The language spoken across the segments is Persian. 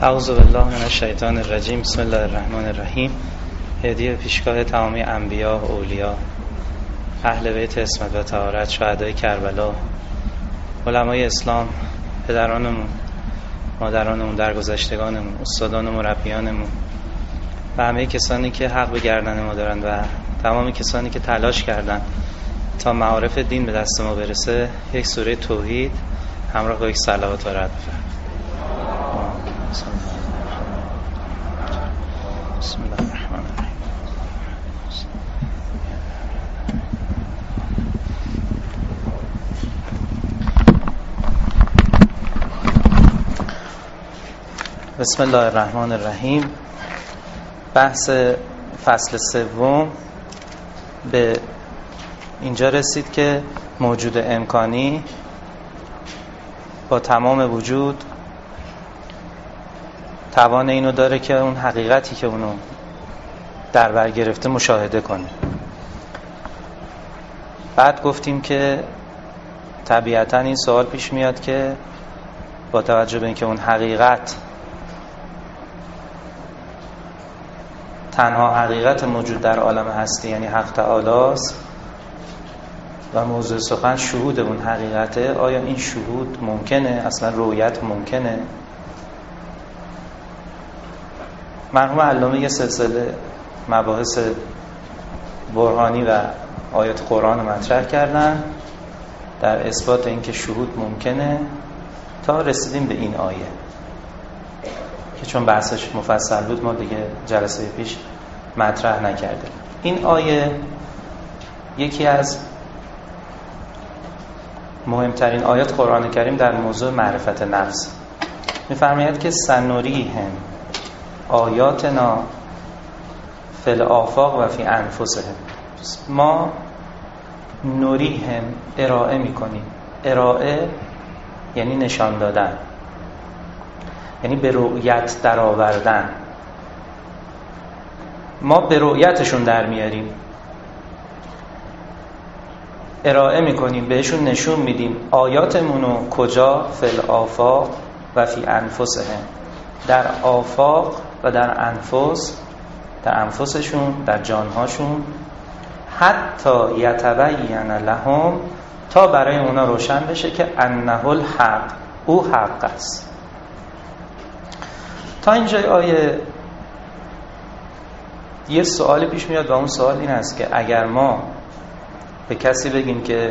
اعوذ بالله من الشیطان الرجیم. بسم الله الرحمن الرحیم. هدیه پیشگاه تمام انبیا و اولیا، اهل بیت عصمت و طهارت، شهدای کربلا، علمای اسلام، پدرانمون، مادرانمون، درگذشتگانمون، استادان و مربیانمون و همه کسانی که حق به گردن ما دارن و تمام کسانی که تلاش کردن تا معارف دین به دست ما برسه، یک سوره توحید همراه با یک صلوات و رد بفرمایید. بسم الله الرحمن الرحیم. بسم الله الرحمن الرحیم. بحث فصل سوم به اینجا رسید که موجود امکانی با تمام وجود توان اینو داره که اون حقیقتی که اونو در بر گرفته مشاهده کنه. بعد گفتیم که طبیعتاً این سوال پیش میاد که با توجه به اینکه اون حقیقت تنها حقیقت موجود در عالم هستی یعنی حق تعالی است و موضوع سخن شهود اون حقیقته، آیا این شهود ممکنه؟ اصلا رؤیت ممکنه؟ مرحوم علامه یه سلسله مباحث برهانی و آیات قرآن مطرح کردن در اثبات اینکه شهود ممکنه تا رسیدیم به این آیه که چون بحثش مفصل بود ما دیگه جلسه پیش مطرح نکردیم. این آیه یکی از مهمترین آیات قرآن کریم در موضوع معرفت نفس. می‌فرماید که سنوریهم آیاتنا فی الآفاق و فی انفسهم. ما نوریهم ارائه میکنیم. ارائه یعنی نشان دادن، یعنی به رؤیت در آوردن. ما به رؤیتشون در میاریم، ارائه میکنیم، بهشون نشون میدیم آیاتمونو. کجا؟ فی الآفاق و فی انفسهم، در آفاق و در انفس، در انفسشون، در جانهاشون. حتی یتبین لهم، تا برای اونا روشن بشه که انه الحق، او حق است. تا اینجای آیه یه سوالی پیش میاد و اون سوال این است که اگر ما به کسی بگیم که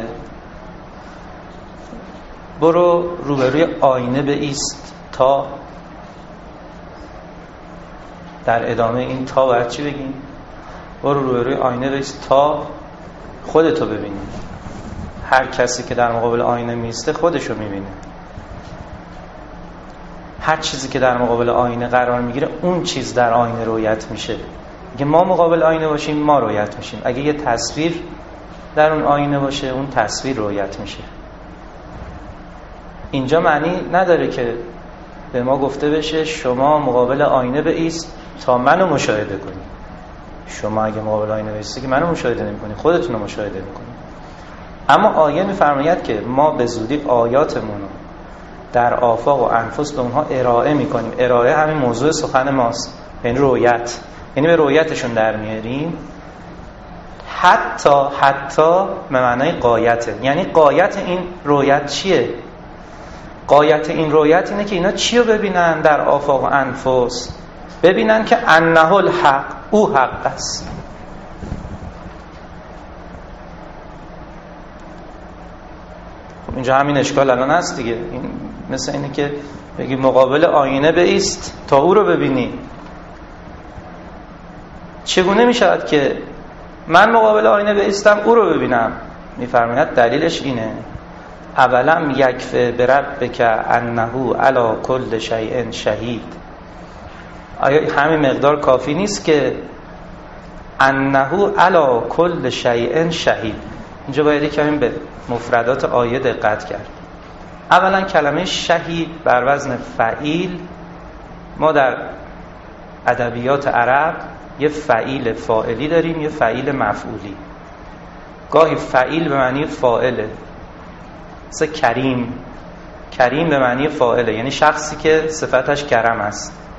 برو روبروی آینه بایست، تا در ادامه این تا باید چی بگیم؟ برو روبروی آینه بایست تا خودتو ببینی. هر کسی که در مقابل آینه میسته خودشو میبینه. هر چیزی که در مقابل آینه قرار میگیره اون چیز در آینه رویت میشه. اگه ما مقابل آینه باشیم ما رویت میشیم، اگه یه تصویر در اون آینه باشه اون تصویر رویت میشه. اینجا معنی نداره که به ما گفته بشه شما مقابل آینه بایست تا منو مشاهده کنی. شما اگه مقابل آینه بایستی که منو مشاهده نمی‌کنی، خودتون رو مشاهده می‌کنی. اما آیه می‌فرماید که ما به زودی آیاتمون رو در آفاق و انفس به اونها ارائه می‌کنیم. ارائه همین موضوع سخن ماست، یعنی رؤیت، یعنی به رؤیتشون در میاریم. حتی به معنای قایته، یعنی قایت این رؤیت چیه؟ قایت این رؤیت اینه که اینا چی رو ببینن در آفاق و انفس؟ ببینن که انه الحق، او حق است. خب اینجا همین اشکال الان هست دیگه. این مثل اینه که بگی مقابل آینه بایست تا او رو ببینی. چگونه میشود که من مقابل آینه بایستم او رو ببینم؟ میفرماید دلیلش اینه: اولم یکفی بربک انه علی کل شیء شهید. آیا همین مقدار کافی نیست که انه علی کل شیء شهید؟ اینجا باید کمی به مفردات آیه دقت کرد. اولا کلمه شهید بر وزن فعیل، ما در ادبیات عرب یه فعیل فاعلی داریم، یه فعیل مفعولی. گاهی فعیل به معنی فاعله، مثل کریم. کریم به معنی فاعله، یعنی شخصی که صفتش کرم است.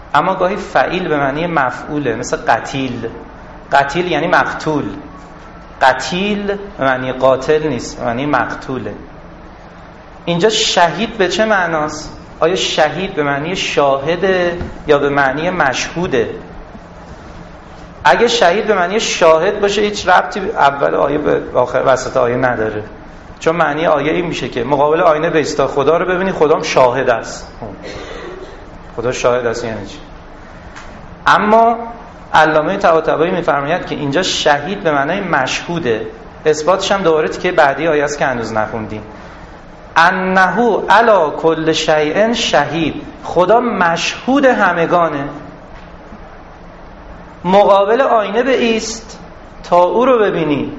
اما گاهی فعیل به معنی مفعوله، مثل قتیل. قتیل یعنی مقتول، قتیل به معنی قاتل نیست، به معنی مقتوله. اینجا شهید به چه معناست؟ آیا شهید به معنی شاهده یا به معنی مشهوده؟ اگه شهید به معنی شاهد باشه هیچ ربطی اول آیه به آخر وسط آیه نداره، چون معنی آیه این میشه که مقابل آینه بایستا خدا رو ببینی، خدام شاهد است. خدا شاهد است یعنی چی؟ اما علامه طباطبایی میفرماید که اینجا شهید به معنای مشهوده. اثباتش هم دوباره که بعدی آیه است که هنوز نخوندیم. انه علی کل شیء شهید، خدا مشهود همگانه. مقابل آینه بایست تا او رو ببینی.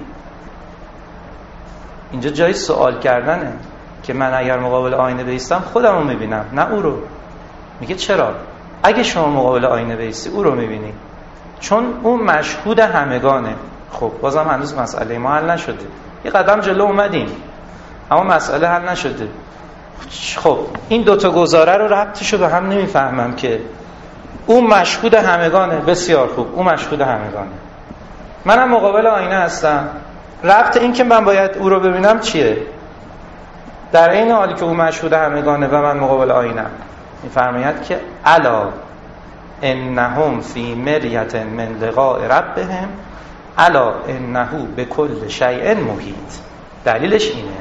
اینجا جای سوال کردنه که من اگر مقابل آینه بایستم خودم رو میبینم نه او رو. میگه چرا؟ اگه شما مقابل آینه بایستی او رو میبینی، چون اون مشهود همگانه. خب بازم هنوز مسئله ما حل نشده، یه قدم جلو اومدیم اما مسئله حل نشده. خب این دوتا گزاره رو ربطشو به هم نمیفهمم که اون مشهود همگانه. بسیار خوب، اون مشهود همگانه، منم مقابل آینه هستم. ربط این که من باید او رو ببینم چیه؟ در این حالی که اون مشهود همگانه و من مقابل آینه، میفرماید که الا انهم فی مریة من لقاء ربهم الا انه بكل شیء محیط. دلیلش اینه،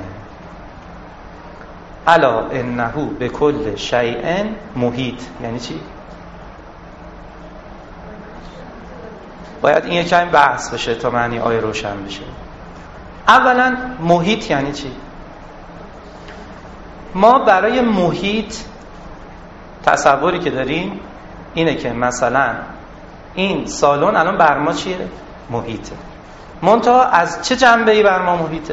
الا انه بكل شیء محیط یعنی چی؟ باید این یکم بحث بشه تا معنی آیه روشن بشه. اولا محیط یعنی چی؟ ما برای محیط تصوری که داریم اینه که مثلا این سالن الان بر ما چیه؟ محیطه. منتها از چه جنبه‌ای بر ما محیطه؟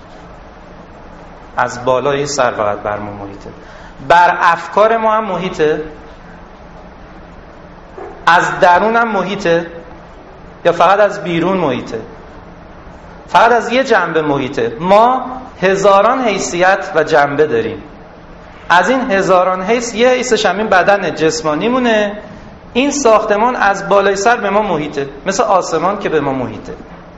از بالای سر فقط بر ما محیطه. بر افکار ما هم محیطه؟ از درون هم محیطه؟ یا فقط از بیرون محیطه؟ فقط از یه جنبه محیطه. ما هزاران حیثیت و جنبه داریم. از این هزاران حیث یه حیثش همین بدن جسمانی مونه. این ساختمان از بالای سر به ما محیطه، مثل آسمان که به ما محیطه.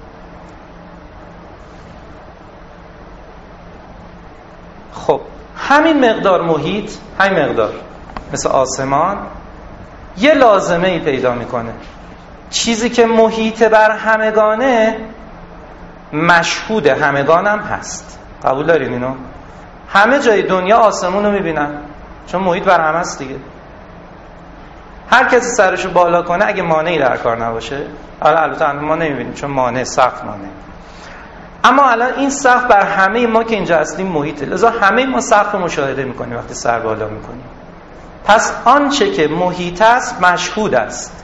خب همین مقدار محیط، همین مقدار مثل آسمان یه لازمه ای پیدا میکنه. چیزی که محیط بر همگانه مشهود همگانم هست. قبول دارین اینو؟ همه جای دنیا آسمون رو میبینن چون محیط بر همه است دیگه. هر کسی سرشو بالا کنه اگه مانعی در کار نباشه، البته ما نمیبینیم چون مانع سقف مانع، اما الان این سقف بر همه ما که اینجا هستیم محیطه، لذا همه ما سقف رو مشاهده میکنیم وقتی سر بالا میکنیم. پس آنچه که محیط است مشهود است.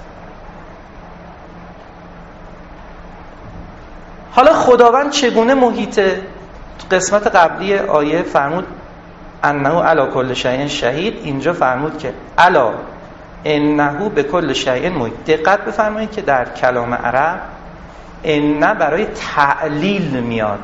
حالا خداوند چگونه محیطه؟ قسمت قبلی آیه فرمود انه علی کل شیء شهید، اینجا فرمود که الا انه بكل شیء محیط. دقت بفرمایید که در کلام عرب ان برای تعلیل میاد،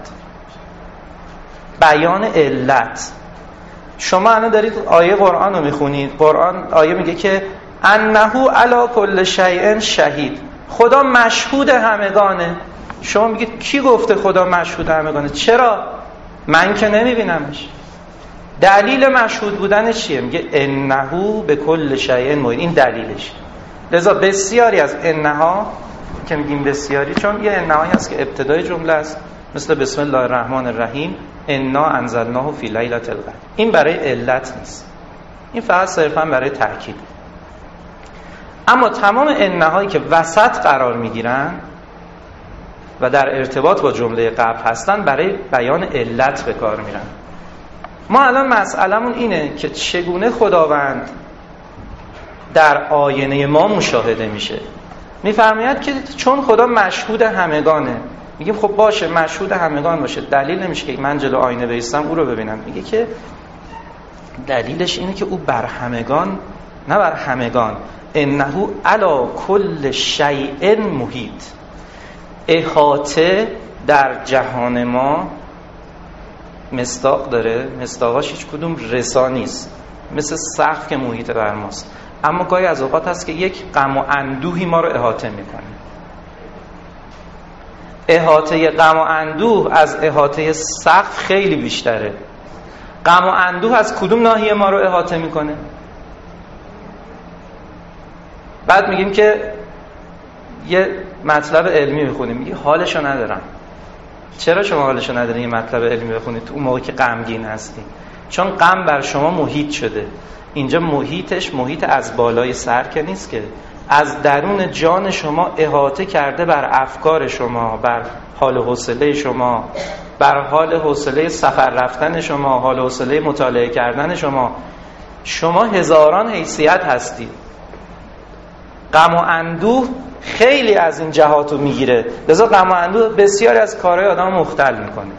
بیان علت. شما الان دارید آیه قرآن رو میخونید، قرآن آیه میگه که انه علی کل شیء شهید، خدا مشهود همگانه. شما میگید کی گفته خدا مشهود همگانه؟ چرا؟ من که نمیبینمش. دلیل مشهود بودنش چیه؟ میگه انه بكل شیء محیط، این دلیلش. لذا بسیاری از انها که میگیم بسیاری، چون یه انهایی هست که ابتدای جمله است، مثل بسم الله الرحمن الرحیم انا انزلناه فی لیلة القدر، این برای علت نیست، این فقط صرفا برای تاکید. اما تمام انهایی که وسط قرار میگیرن و در ارتباط با جمله قبل هستن برای بیان علت به کار میرن. ما الان مسئلمون اینه که چگونه خداوند در آینه ما مشاهده میشه. میفرماید که چون خدا مشهود همگانه. میگیم خب باشه مشهود همگان باشه، دلیل نمیشه که من جلو آینه بایستم او رو ببینم. میگه که دلیلش اینه که او بر همگان، نه بر همگان، انه علی کل شیء محیط. احاطه در جهان ما مصداق داره، مصداقاش هیچ کدوم رسا نیست، مثل سقف که محیط بر ماست. اما گاهی از اوقات هست که یک غم و اندوهی ما رو احاطه میکنه. احاطه غم و اندوه از احاطه سقف خیلی بیشتره. غم و اندوه از کدوم ناحیه ما رو احاطه میکنه؟ بعد میگیم که یه مطلب علمی میخونیم، میگی حالشو ندارم. چرا شما حالشو ندارین یه مطلب علمی بخونید تو اون موقع که غمگین هستی؟ چون غم بر شما محیط شده. اینجا محیطش محیط از بالای سر که نیست، که از درون جان شما احاطه کرده بر افکار شما، بر حال و حوصله شما، بر حال حوصله سفر رفتن شما، حال و حوصله مطالعه کردن شما. شما هزاران حیثیت هستید. غم و اندوه خیلی از این جهاتو میگیره، لذا غم و اندوه بسیاری از کارهای آدم مختل میکنه.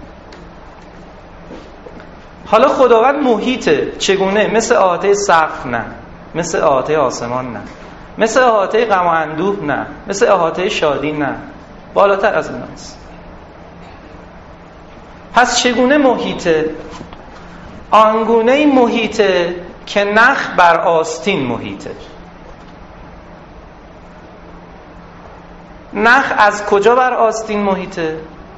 حالا خداوند محیطه. چگونه؟ مثل احاطه سقف نه، مثل احاطه آسمان نه، مثل احاطه غم و اندوه نه، مثل احاطه شادی نه، بالاتر از این است. پس چگونه محیطه؟ آنگونه محیطه که نخ بر آستین محیطه. نخ از کجا بر آستین محیطه؟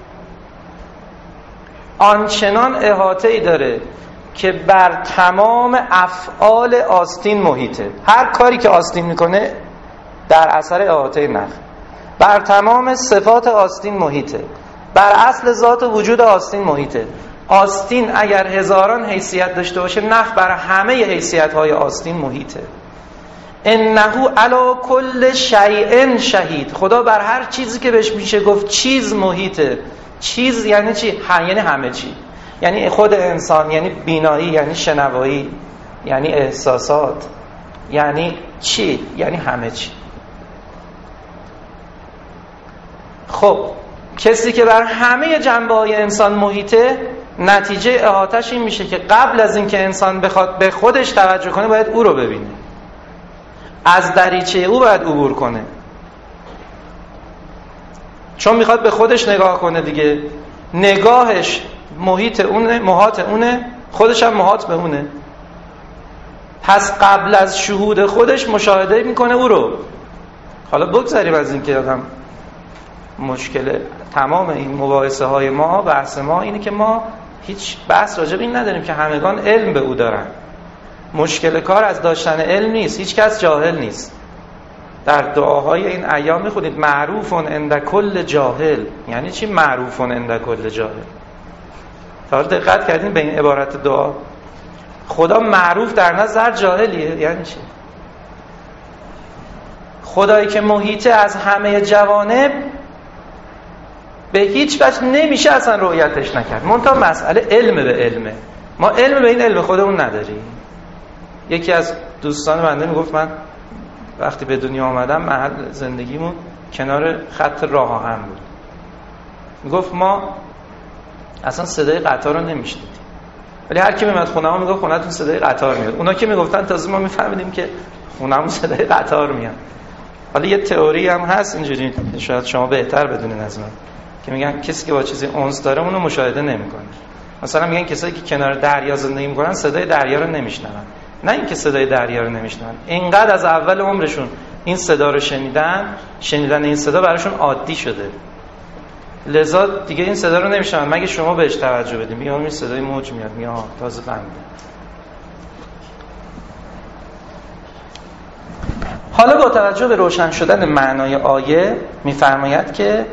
آنچنان احاطه‌ای داره که بر تمام افعال آستین محیطه. هر کاری که آستین میکنه در اثر احاطه نخ. بر تمام صفات آستین محیطه، بر اصل ذات و وجود آستین محیطه. آستین اگر هزاران حیثیت داشته باشه، نخ بر همه حیثیت‌های آستین محیطه. انه علی کل شیء شهید. خدا بر هر چیزی که بهش میشه گفت چیز محیطه. چیز یعنی چی؟ یعنی همه چی. یعنی خود انسان، یعنی بینایی، یعنی شنوایی، یعنی احساسات، یعنی چی؟ یعنی همه چی. خب کسی که بر همه جنبه‌های انسان محیطه، نتیجه احاطه‌اش این میشه که قبل از اینکه انسان بخواد به خودش توجه کنه، باید او رو ببینه. از دریچه او باید عبور کنه، چون میخواد به خودش نگاه کنه دیگه. نگاهش محیط اونه، محاط اونه، خودش هم محاط به اونه. پس قبل از شهود خودش مشاهده میکنه او رو. حالا بگذاریم از این که آدم مشکل تمام این مباحثه های ما، بحث ما اینه که ما هیچ بحث راجع به این نداریم که همگان علم به او دارن. مشکل کار از داشتن علم نیست، هیچ کس جاهل نیست. در دعاهای این ایام میخونید معروفون عند کل جاهل. یعنی چی معروفون عند کل جاهل؟ تا حالا دقت کردین به این عبارت دعا؟ خدا معروف در نظر جاهلیه؟ یعنی چی؟ خدایی که محیطه از همه جوانب، به هیچ وجه نمیشه اصلا رؤیتش نکرد. منتها مسئله علم به علمه. ما علم به این علم خودمون نداریم. یکی از دوستان بنده میگفت من وقتی به دنیا آمدم محل زندگیمون کنار خط راه آهن بود. میگفت ما اصلا صدای قطار رو نمیشنیدیم، ولی هر کی میمد خونه‌مون میگفت خونه‌تون صدای قطار میاد. اونا که میگفتن تازه ما میفهمیدیم که خونه‌مون صدای قطار میاد. حالا یه تئوری هم هست اینجوری، شاید شما بهتر بدونین از من، که میگن کسی که با چیزی انس داره اونو مشاهده نمیکنه. مثلا میگن کسایی که کنار دریا زندگی میکنن صدای دریا رو نمیشنون. نه اینکه صدای دریا رو نمیشنون، اینقدر از اول عمرشون این صدا رو شنیدن این صدا براشون عادی شده، لذا دیگه این صدا رو نمیشنون مگه شما بهش توجه بدید. میگم این صدای موج میاد، میگم تازه بنده. حالا با توجه به روشن شدن معنای آیه میفرماید که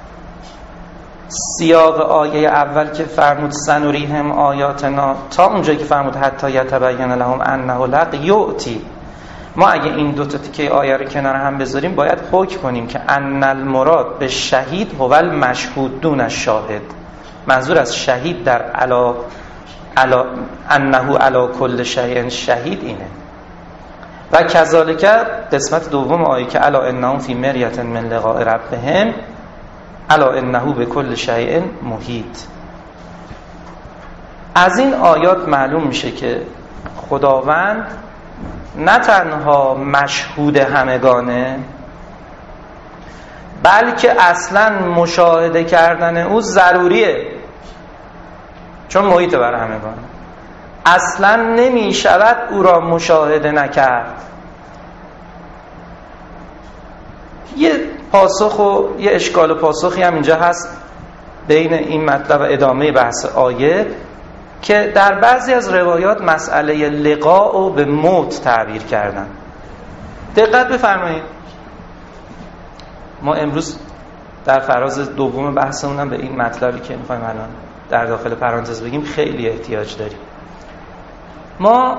سیاق آیه اول که فرمود سنوریهم آیاتنا تا اونجایی که فرمود حتی یتبین لهم انه الحق یؤتی، ما اگه این دو تا تیکه آیه رو کنار هم بذاریم باید حکم کنیم که ان المراد به شهید هو المشهود دون الشاهد. منظور از شهید در انه علی کل شیء شهید اینه. و کذالک قسمت دوم آیه که الا انهم فی مریة من لقاء ربهم الا انه بكل شیء محیط. از این آیات معلوم میشه که خداوند نه تنها مشهود همگانه، بلکه اصلا مشاهده کردن او ضروریه، چون محیط بر همگانه. اصلا نمی شود او را مشاهده نکرد. یه پاسخ و یه اشکال و پاسخی هم اینجا هست بین این مطلب و ادامه بحث آیه که در بعضی از روایات مسئله لقاء رو به موت تعبیر کردن. دقت بفرمایید، ما امروز در فراز دوم بحثمون هم به این مطلبی که میخوایم الان در داخل پرانتز بگیم خیلی احتیاج داریم. ما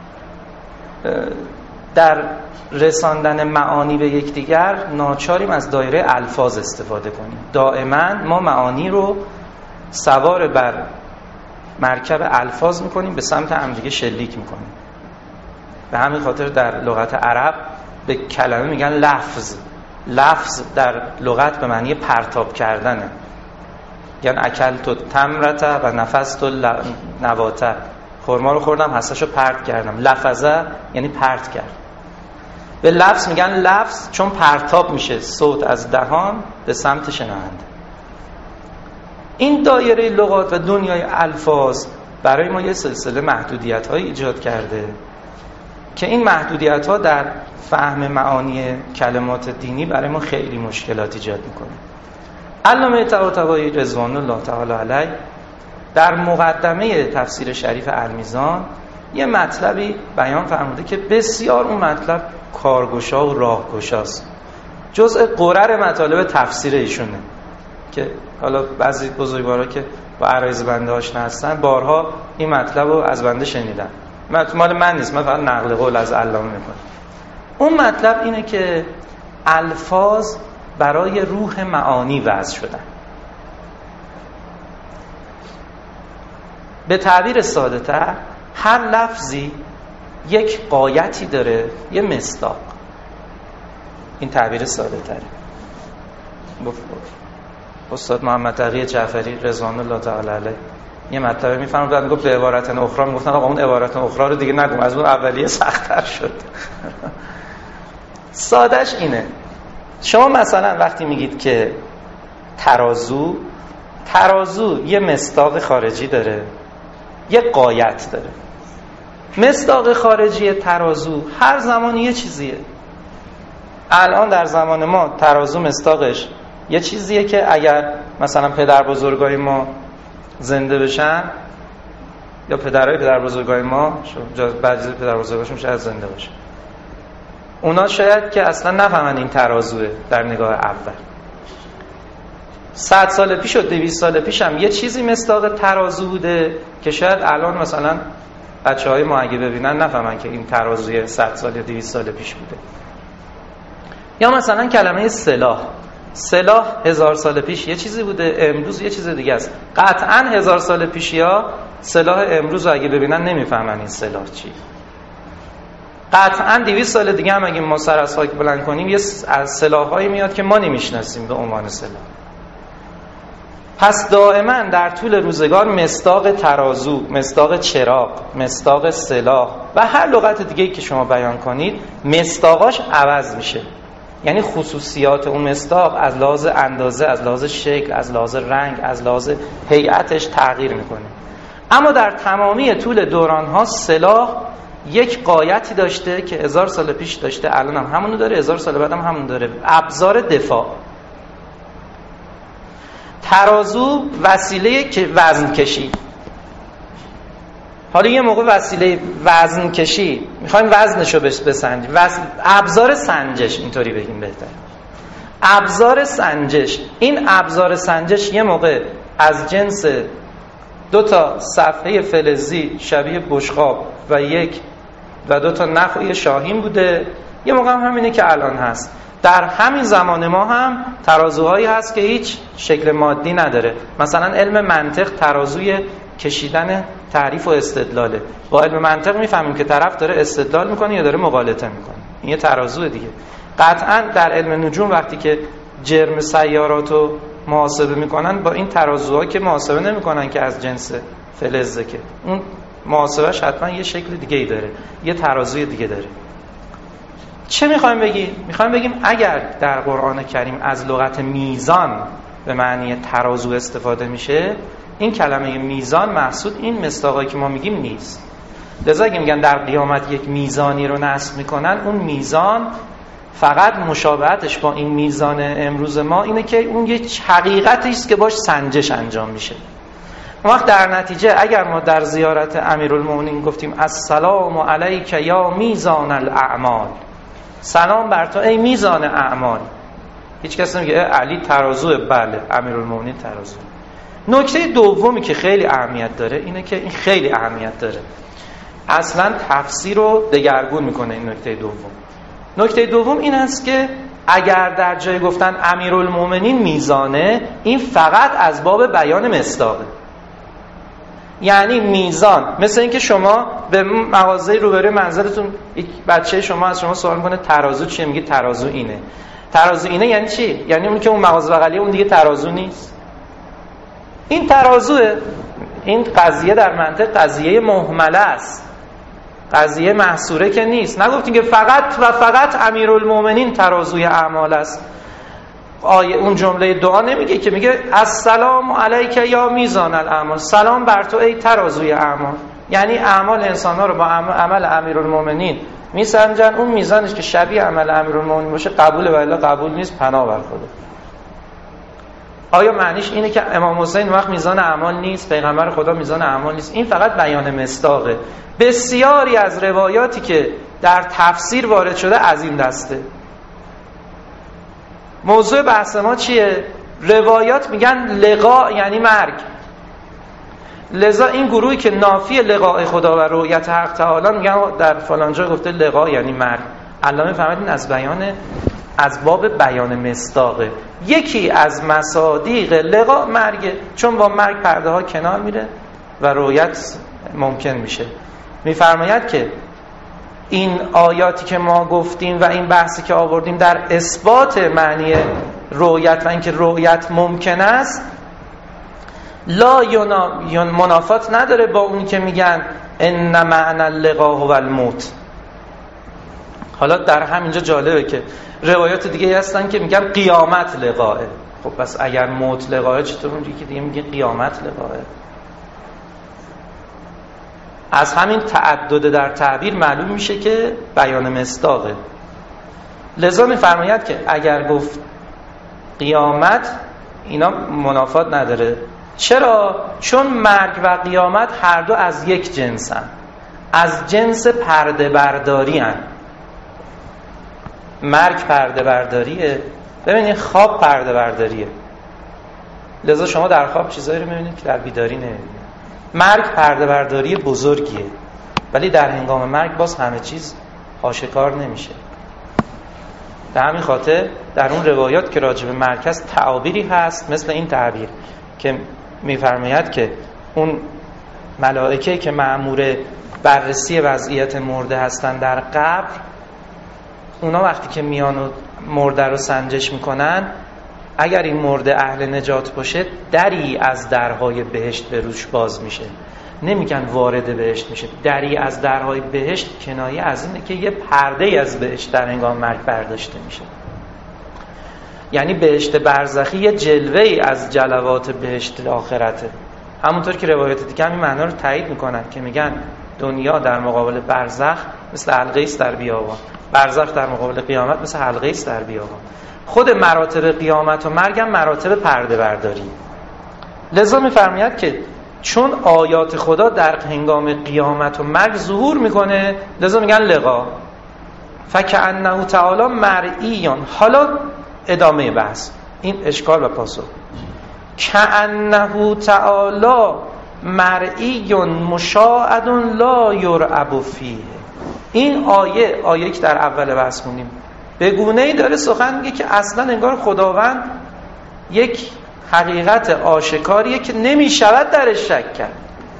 در رساندن معانی به یکدیگر ناچاریم از دایره الفاظ استفاده کنیم. دائما ما معانی رو سوار بر مرکب الفاظ میکنیم، به سمت همدیگه شلیک میکنیم. به همین خاطر در لغت عرب به کلمه میگن لفظ. لفظ در لغت به معنی پرتاب کردنه، یعنی اکلت تمرت و نفست نواته، خرما رو خوردم هستشو پرت کردم. لفظه یعنی پرت کرد. به لفظ میگن لفظ چون پرتاب میشه صوت از دهان به سمت شنونده. این دایره لغات و دنیای الفاظ برای ما یه سلسله محدودیت‌های ایجاد کرده که این محدودیت‌ها در فهم معانی کلمات دینی برای ما خیلی مشکلات ایجاد میکنه. علامه طباطبایی رضوان الله تعالی علیه در مقدمه تفسیر شریف المیزان یه مطلبی بیان فرموده که بسیار اون مطلب کارگشا و راهگشاست، جزء قرر مطالب تفسیر ایشونه که حالا بعضی بزرگوارا که با عرایض بنده آشنا هستن بارها این مطلب رو از بنده شنیدن. مال من نیست، من فقط نقل قول از علامه میکنم. اون مطلب اینه که الفاظ برای روح معانی وضع شدن. به تعبیر ساده تر، هر لفظی یک غایتی داره، یه مصداق. این تعبیر ساده تره. استاد محمد تقی جعفری رضوان الله تعالی علیه یه مطلب میفهمم بعد میگفت به عبارت اخرى، میگفتن آقا اون عبارت اخرى رو دیگه نگم، از اون اولیه سخت‌تر شد. سادهش اینه، شما مثلا وقتی میگید که ترازو یه مصداق خارجی داره، یه غایت داره. مصداق خارجی ترازو هر زمان یه چیزیه. الان در زمان ما ترازو مصداقش یه چیزیه که اگر مثلا پدر بزرگای ما زنده بشن یا پدرای پدر بزرگای ما، بعضی پدر بزرگاشون شاید زنده باشن، اونا شاید که اصلا نفهمن این ترازوه در نگاه اول. 100 سال پیش و 200 سال پیش هم یه چیزی مصداق ترازو بوده که شاید الان مثلا بچه‌های ما اگه ببینن نفهمن که این ترازوی 100 سال یا 200 سال پیش بوده. یا مثلا کلمه سلاح 1000 سال پیش یه چیزی بوده، امروز یه چیز دیگه است. قطعاً 1000 سال پیشیا سلاح امروز رو اگه ببینن نمیفهمن این سلاح چیه. قطعاً 200 سال دیگه هم اگه ما سر از خاک بلند کنیم یه از سلاح‌هایی میاد که ما نمیشناسیم به عنوان سلاح. پس دائما در طول روزگار مصداق ترازو، مصداق چراغ، مصداق سلاح و هر لغت دیگه‌ای که شما بیان کنید مصداقاش عوض میشه. یعنی خصوصیات اون مصداق از لحاظ اندازه، از لحاظ شکل، از لحاظ رنگ، از لحاظ هیئتش تغییر میکنه. اما در تمامی طول دوران‌ها سلاح یک غایتی داشته که 1000 سال پیش داشته، الان هم همونو داره، 1000 سال بعد هم همون داره. ابزار دفاع. ترازو وسیله که وزن کشی. حالا یه موقع وسیله وزن کشی میخوایم وزنشو بسنجیم، ابزار سنجش، اینطوری بگیم بهتر. ابزار سنجش، این ابزار سنجش یه موقع از جنس 2 تا صفحه فلزی شبیه بشقاب و 2 تا نخ شاهین بوده، یه موقع هم همینه که الان هست. در همین زمان ما هم ترازوهایی هست که هیچ شکل مادی نداره. مثلا علم منطق ترازوی کشیدن تعریف و استدلاله. با علم منطق میفهمیم که طرف داره استدلال میکنه یا داره مغالطه میکنه. این یه ترازوه دیگه. قطعا در علم نجوم وقتی که جرم سیارات رو محاسبه میکنن با این ترازوها که محاسبه نمیکنن که از جنس فلزه، که اون محاسبهش حتما یه شکل دیگه ای داره، یه ترازوی دیگه داره. چه میخوایم بگیم؟ میخوایم بگیم اگر در قرآن کریم از لغت میزان به معنی ترازو استفاده میشه، این کلمه میزان محسود این مصداقایی که ما میگیم نیست. لذا اگه میگن در قیامت یک میزانی رو نصب میکنن، اون میزان فقط مشابهتش با این میزان امروز ما اینه که اون یه حقیقتی است که باش سنجش انجام میشه. وقت در نتیجه اگر ما در زیارت امیرالمومنین گفتیم السلام علیک یا میزان الاعمال، سلام بر تو ای میزان اعمال، هیچ کس نمیگه علی ترازوه. بله، امیرالمومنین ترازو. نکته دومی که خیلی اهمیت داره اینه که این خیلی اهمیت داره، اصلا تفسیر رو دگرگون میکنه این نکته دوم. نکته دوم این است که اگر در جای گفتن امیرالمومنین میزانه، این فقط از باب بیان مصداقه. یعنی میزان مثل اینکه شما به مغازه روبروی منزلتون یک بچه شما از شما سوال میکنه ترازو چیه، میگه ترازو اینه. ترازو اینه یعنی چی؟ یعنی اون که اون مغازه بغلیه اون دیگه ترازو نیست. این ترازوه. این قضیه در منطق قضیه مهمله است، قضیه محصوره که نیست. نگفتیم که فقط و فقط امیرالمومنین ترازوی اعمال است. آیه اون جمله دعا نمیگه که میگه السلام علیک یا میزان الاعمال، سلام بر تو ای ترازوی اعمال. یعنی اعمال انسان‌ها رو با عمل امیرالمومنین میسنجن، اون میزانش که شبیه عمل امیرالمومنین باشه قبوله و الا قبول نیست، پناه بر خدا. آیا معنیش اینه که امام حسین وقت میزان اعمال نیست، پیغمبر خدا میزان اعمال نیست؟ این فقط بیان مصداقه. بسیاری از روایاتی که در تفسیر وارد شده از این دسته. موضوع بحث ما چیه؟ روایات میگن لقاء یعنی مرگ. لذا این گروهی که نافی لقاء خدا و رؤیت حق تعالی میگن در فلان جا گفته لقاء یعنی مرگ. علامه فهمیدین از باب بیان مصداقه. یکی از مصادیق لقاء مرگه، چون با مرگ پرده ها کنار میره و رؤیت ممکن میشه. میفرماید که این آیاتی که ما گفتیم و این بحثی که آوردیم در اثبات معنی رؤیت و اینکه رؤیت ممکن است لا منافات نداره با اون که میگن ان معنی اللقاء هو الموت. حالا در همینجا جالبه که روایات دیگه هستن که میگن قیامت لقاءه. خب پس اگر موت لقاءه چطور اونجوری که دیگه میگه قیامت لقاءه؟ از همین تعدد در تعبیر معلوم میشه که بیان مصداقه. لذا میفرماید که اگر گفت قیامت اینا منافات نداره. چرا؟ چون مرگ و قیامت هر دو از یک جنسن، از جنس پرده برداری هن. مرگ پرده برداریه، ببینید خواب پرده برداریه. لذا شما در خواب چیزایی رو میبینید که در بیداری نمیبینید. مرگ پرده برداری بزرگیه، ولی در هنگام مرگ باز همه چیز آشکار نمیشه. در همین خاطر در اون روایات که راجع به مرگ هست تعابیری هست مثل این تعبیر که میفرماید که اون ملائکه که مأمور بررسی وضعیت مرده هستن در قبر، اونا وقتی که میان و مرده رو سنجش میکنن، اگر این مرده اهل نجات باشه دری از درهای بهشت به روش باز میشه. نمیگن وارد بهشت میشه، دری از درهای بهشت کنایه از اینه که یه پرده از بهشت در هنگام مرگ برداشته میشه. یعنی بهشت برزخی یه جلوه‌ای از جلوات بهشت آخرته. همونطور که روایات دیگه همین معنا رو تایید میکنن که میگن دنیا در مقابل برزخ مثل حلقه است در بیابان، برزخ در مقابل قیامت مثل حلقه است در بیابان. خود مراتب قیامت و مرگ هم مراتب پرده برداری. لذا میفرماید که چون آیات خدا در هنگام قیامت و مرگ ظهور میکنه، لذا میگن لقا. فکأنه تعالی مرئیان. حالا ادامه بحث، این اشکال و پاسخ. کأنه تعالی مرئی مشاهد لا یرعب فیه. این آیه که در اول بحث مونیم به گونه‌ای داره سخن میگه که اصلا انگار خداوند یک حقیقت آشکاریه که نمیشود درش شک کرد.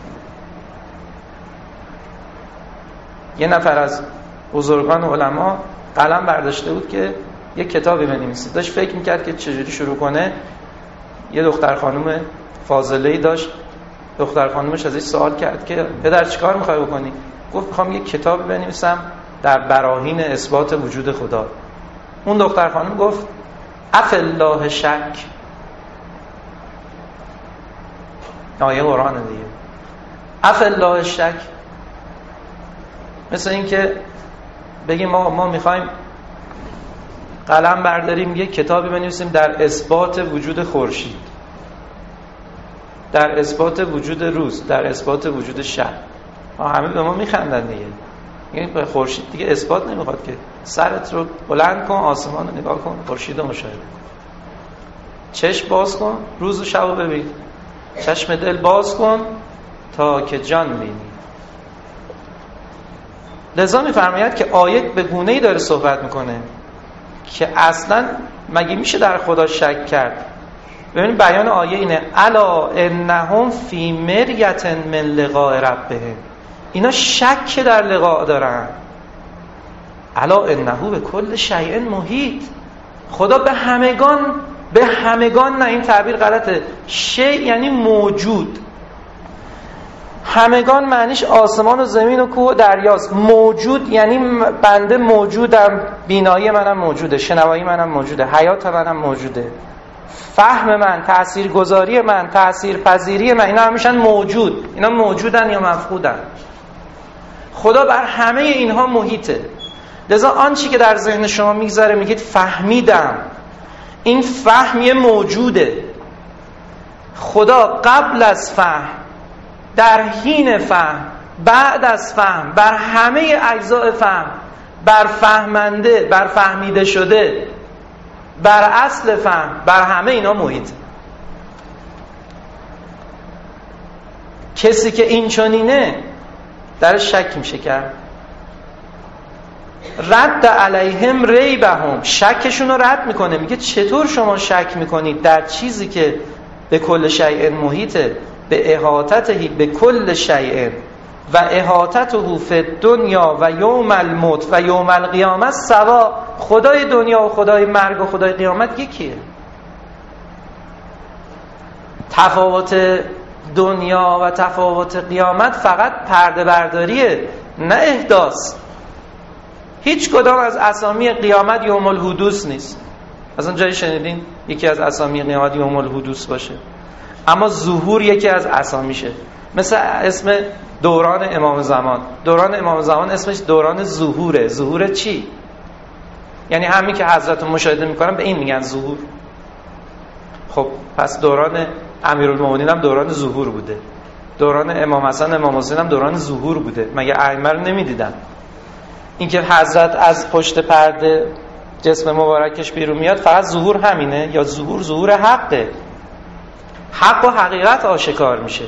یه نفر از بزرگان علما قلم برداشته بود که یک کتابی بنویسه. داشت فکر میکرد که چجوری شروع کنه. یه دختر خانم فاضله‌ای داشت. دختر خانمش ازش سوال کرد که پدر چیکار میخوای بکنی؟ گفت میخوام یک کتابی بنویسم در براهین اثبات وجود خدا. اون دختر خانم گفت اف الله شک. آیه قرآن دیگه. اف الله شک مثل این که بگیم ما میخوایم قلم برداریم یک کتابی بنویسیم در اثبات وجود خورشید، در اثبات وجود روز، در اثبات وجود شب، همه به ما میخندن دیگه. یعنی به خورشید دیگه اثبات نمیخواد که سرت رو بلند کن، آسمان رو نگاه کن، خورشید رو مشاهده کن. چشم باز کن، روز و شب رو ببین. چشم دل باز کن تا که جان بینی. لذا میفرماید که آیه به گونه‌ای داره صحبت میکنه که اصلا مگه میشه در خدا شک کرد؟ ببینید بیان آیه اینه: الا انهم فی مریة من لقاء ربهم. اینا شک در لقاء دارن. الا انه به کل شیء محیط. خدا به همگان، نه این تعبیر غلطه، شیء یعنی موجود. همگان معنیش آسمان و زمین و کوه و دریاست. موجود یعنی بنده موجودم، بینایی منم موجوده، شنوایی منم موجوده، حیات منم موجوده، فهم من، تاثیرگذاری من، تاثیرپذیری من، اینا همیشن موجود. اینا موجودن یا مفقودن. خدا بر همه اینها محیطه. لذا آنچه که در ذهن شما میگذره میگید فهمیدم، این فهم یه موجوده. خدا قبل از فهم، در حین فهم، بعد از فهم، بر همه اجزاء فهم، بر فهمنده، بر فهمیده شده، بر اصل فهم، بر همه اینا محیط. کسی که این چنینه در شک میشه کرد. رد علیهم ریبهم، شکشون رو رد میکنه. میگه چطور شما شک میکنید در چیزی که به کل شیء محیطه، به احاطته به کل شیء و احاطته فی الدنیا و یوم الموت و یوم القیامه سوا. خدای دنیا و خدای مرگ و خدای قیامت یکیه. تفاوت دنیا و تفاوت قیامت فقط پرده برداریه، نه احداث. هیچ کدام از اسامی قیامت یوم الحدوث نیست. اصلا جایی شنیدین یکی از اسامی قیامت یوم الحدوث باشه؟ اما ظهور یکی از اسامیشه. مثل اسم دوران امام زمان. دوران امام زمان اسمش دوران ظهوره. ظهور چی؟ یعنی همین که حضرت مشاهده میکنن به این میگن ظهور. خب پس دوران امیرالمومنین هم دوران ظهور بوده، دوران امام حسن امام حسین هم دوران ظهور بوده. مگه ائمه رو نمیدیدن؟ این که حضرت از پشت پرده جسم مبارکش بیرون میاد فقط ظهور همینه؟ یا ظهور حقه؟ حق و حقیقت آشکار میشه.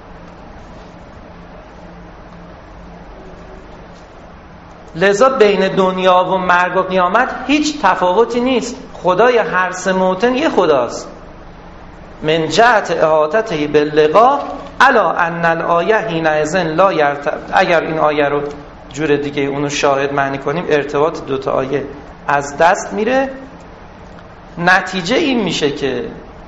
لذا بین دنیا و مرگ و قیامت هیچ تفاوتی نیست. خدای هر سه موطن یه خداست. من جهت احاطته باللقاء الا ان الآیه حینئذ لا اگر این آیه رو جور دیگه اونو شاهد معنی کنیم، ارتباط دوتا آیه از دست میره. نتیجه این میشه که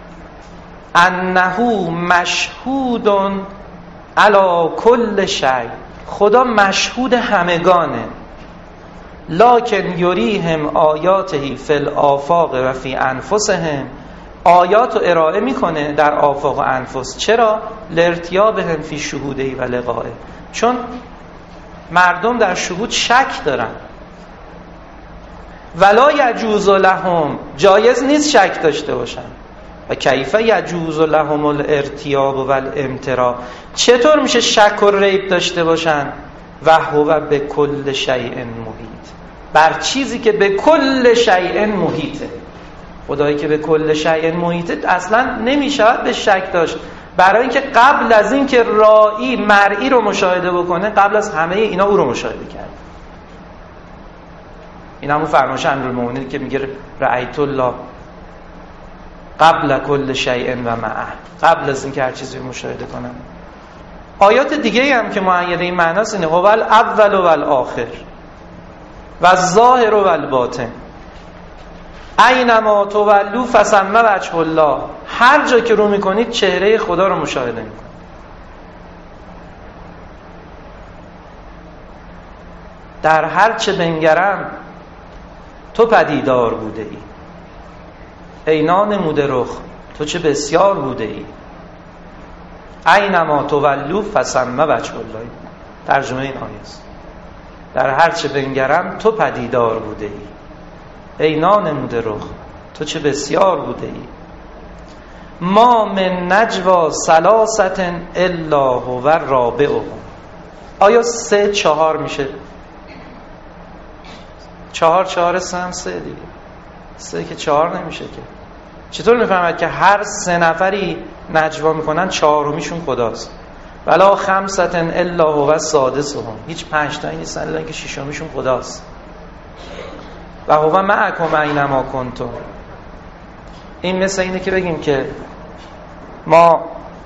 انه مشهود علی کل شیء. خدا مشهود همگانه. لکن یریهم آیاته فی الآفاق و فی انفسهم. آیات رو ارائه میکنه در آفاق و انفس. چرا؟ لارتیابهم فی شهوده و لقائه. چون مردم در شهود شک دارن. ولا یجوز لهم، جایز نیست شک داشته باشن. و کیف یجوز لهم الارتیاب و الامتراء، چطور میشه شک و ریب داشته باشن؟ و هو به کل شیء محیط، بر چیزی که به کل شیء محیطه. خدایی که به کل شیء محیطه اصلا نمیشود به شک داشت، برای اینکه قبل از این که رائی مرئی رو مشاهده بکنه، قبل از همه اینا او رو مشاهده کرد. این همون فرمایش امیرالمومنین که میگه رأیت الله قبل کل شیء و معه، قبل از این که هر چیزی رو مشاهده کنم. آیات دیگه هم که مؤیده این معناست اینه: هو الاول و الاخر و الظاهر و الباطن اینما تولوا فثم وجه الله. هر جا که رو میکنید چهره خدا رو مشاهده میکنید. در هر چه بنگرم تو پدیدار بوده ای، عینا نموده رخ تو چه بسیار بوده ای. اینما تولوا فثم وجه الله. ترجمه این آیه است: در هر چه بنگرم تو پدیدار بوده ای. ای نانموده رخ تو چه بسیار بوده ای. ما من نجوا ثلاثت الا هو رابعهم. آیا 3 4 میشه؟ 4 4 3 هم 3 دیگه. 3 که 4 نمیشه که. چطور میفهمد که هر 3 نفری نجوا میکنن 4میشون خداست؟ ولا خمسة الا هو سادسهم. هیچ 5 تایی نیستن الا اینکه 6میشون خداست. و هو معکم اینما کنتم. این مثل اینه که بگیم که ما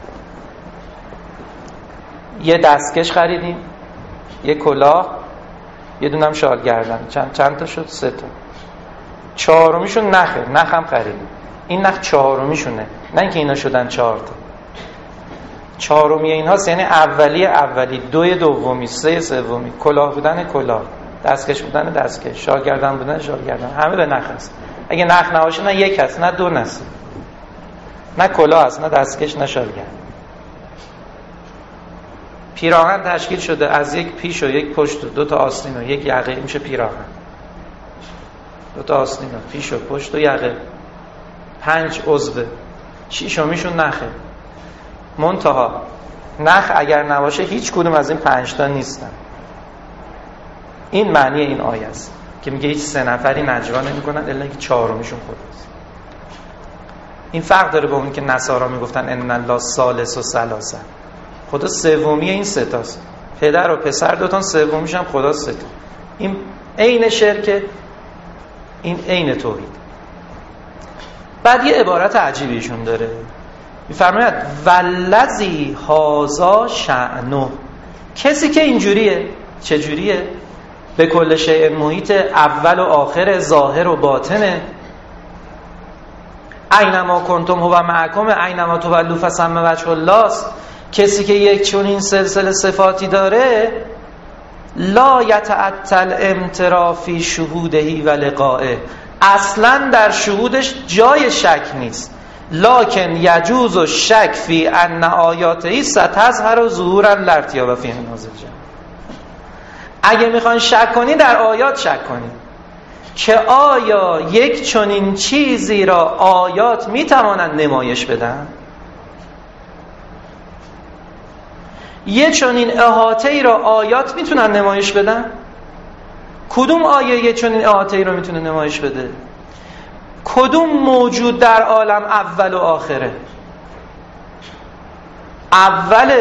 یه دستکش خریدیم، یه کلاه، یه دونم شال گردن. چند تا شد؟ 3 تا. 4میشون نخم خریدیم. این نخ 4میشونه، نه اینکه اینا شدن 4 تا. 4می اینها یعنی اولی، 2 دومی، 3 سومی، کلاه بودن کلاه، دستکش بودن دستکش، شال گردن بودن شال گردن، همه به نخ هست. اگه نخ نباشه نه 1 هست نه 2 هست، نه کلاه هست نه دستکش نه شال گردن. پیراهن تشکیل شده از 1 پیش و 1 پشت و 2 تا آستین و 1 یقه، میشه پیراهن. 2 تا آستین و پیش و پشت و یقه، 5 عضو، 6میشون نخه. منتها نخ اگر نباشه هیچ کدوم از این 5 تا نیستن. این معنی این آیه است که میگه هیچ 3 نفری نجوا نمی‌کنن الا اینکه 4میشون خداست. این فرق داره با اون که نصارا میگفتن ان الله ثالث و ثلاثه. خدا سومی این 3 تاست. پدر و پسر 2 تا، سومیش هم خداست 3 تا. این عین شرک، این عین توحید. بعد یه عبارت عجیبی ایشون داره، میفرماید والذی هذا شأنه. کسی که اینجوریه، چجوریه؟ به کل شیء محیط، اول و آخر، ظاهر و باطنه. اینما کنتم هو معکم اینما تولوا فثم وجه الله. کسی که یک چون این سلسله صفاتی داره، لا یتعطل امترا فی شهوده و لقائه. اصلا در شهودش جای شک نیست. لکن یجوز الشک فی ان آیاته ستظهر ظهورا لا ارتیاب فیه نازل جان. اگه میخوان شک کنی در آیات شک کنی که آیا یک چنین چیزی را آیات میتوانند نمایش بدن؟ یه چنین احاطه‌ای را آیات میتونن نمایش بدن؟ کدوم آیه یه چنین احاطه‌ای را میتونه نمایش بده؟ کدوم موجود در عالم اول و آخره؟ اول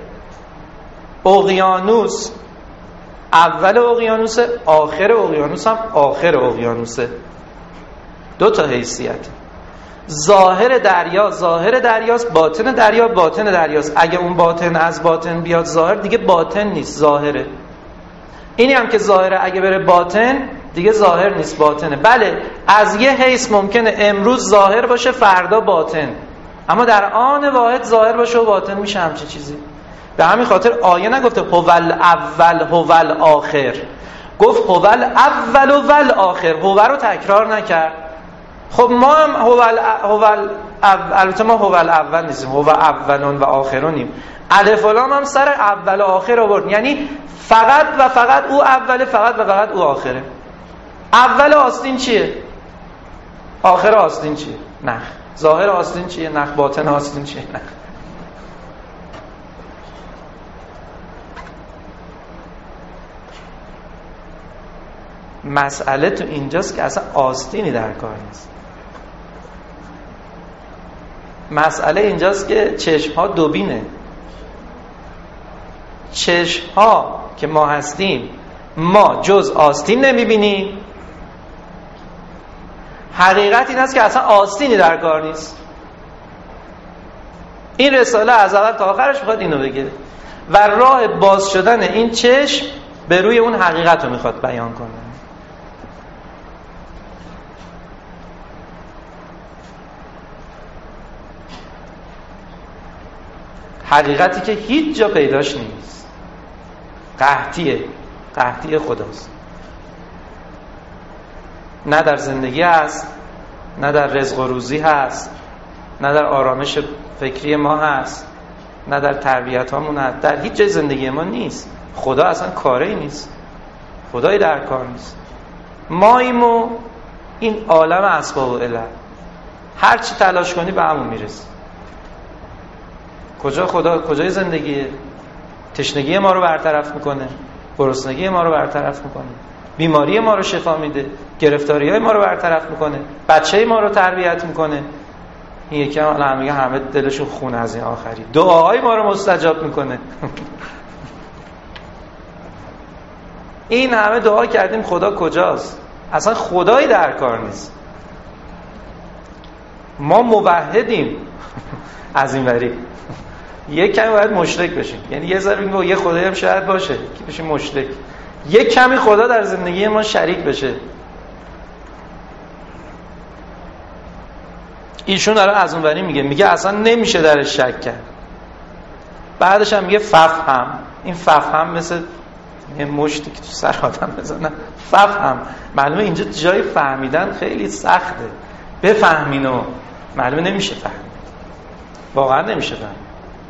اقیانوس اول اقیانوسه، آخر اقیانوس هم آخر اقیانوسه. 2 تا حیثیت. ظاهر دریا ظاهر دریاست، باطن دریا باطن دریاست. اگه اون باطن از باطن بیاد ظاهر، دیگه باطن نیست، ظاهره. اینی هم که ظاهره اگه بره باطن، دیگه ظاهر نیست، باطنه. بله، از یه حیث ممکنه امروز ظاهر باشه فردا باطن، اما در آن واحد ظاهر باشه و باطن میشه همچه چیزی. به همین خاطر آیه نگفته هوال اول هوال آخر، گفت هوال اول و ول آخر، هو رو تکرار نکرد. خب ما هم هوال البته ما هوال اول نیستیم، هو اولون و آخرونیم. الف و لام هم سر اول و آخر آورد، یعنی فقط و فقط او اوله، فقط و فقط او آخره. اول آستین چیه؟ آخر آستین چیه؟ نخ. ظاهر آستین چیه؟ نخ. باطن آستین چیه؟ نخ. مسئله تو اینجاست که اصلا آستینی در کار نیست. مسئله اینجاست که چشم‌ها دوبینه. چشم‌ها که ما هستیم، ما جز آستین نمی‌بینیم. حقیقت این است که اصلا آستینی در کار نیست. این رساله از اول تا آخرش میخواد اینو بگه و راه باز شدن این چشم به روی اون حقیقت رو میخواد بیان کنه. حقیقتی که هیچ جا پیداش نیست، قحطی خداست. نه در زندگی هست، نه در رزق و روزی هست، نه در آرامش فکری ما هست، نه در تربیت هامون هست، در هیچ جای زندگی ما نیست. خدا اصلا کاری نیست، خدایی در کار نیست. ماییم و این عالم اسباب و علت، هر چی تلاش کنی به همون میرسی. کجای زندگیه؟ تشنگی ما رو برطرف میکنه، گرسنگی ما رو برطرف میکنه، بیماری ما رو شفا میده، گرفتاری‌های ما رو برطرف میکنه، بچه ما رو تربیت میکنه. این یکی همه دلشون خون از این آخری. دعاهای ما رو مستجاب میکنه. این همه دعا کردیم، خدا کجاست؟ اصلا خدایی در کار نیست. ما موحدیم از این وری. یک کمی باید مشرک بشیم، یعنی یه ذره بگیم یه خدایی هم شاید باشه که بشیم مشرک. یک کمی خدا در زندگی ما شریک بشه. ایشون داره از اون وری میگه اصلا نمیشه درش شک کرد. بعدش هم میگه ففهم. این ففهم مثل یه مشتی که تو سر آدم بزنن. ففهم معلومه اینجا جای فهمیدن خیلی سخته. بفهمینو معلومه نمیشه فهمید، واقعا نمیشه فهمید.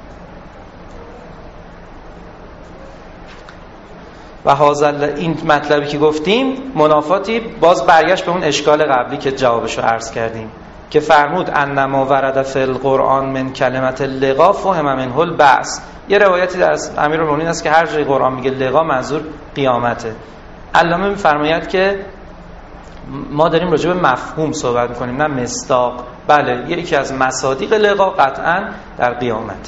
و حاضر این مطلبی که گفتیم منافاتی باز برگشت به اون اشکال قبلی که جوابشو عرض کردیم که فرمود انما ورد فی القرآن من کلمت لقا فهم منه البعث. یه روایتی در امیرالمومنین است که هر جای قرآن میگه لقا منظور قیامته. علامه میفرماید که ما داریم راجع به مفهوم صحبت میکنیم نه مصداق. بله یکی از مصادیق لقا قطعا در قیامت.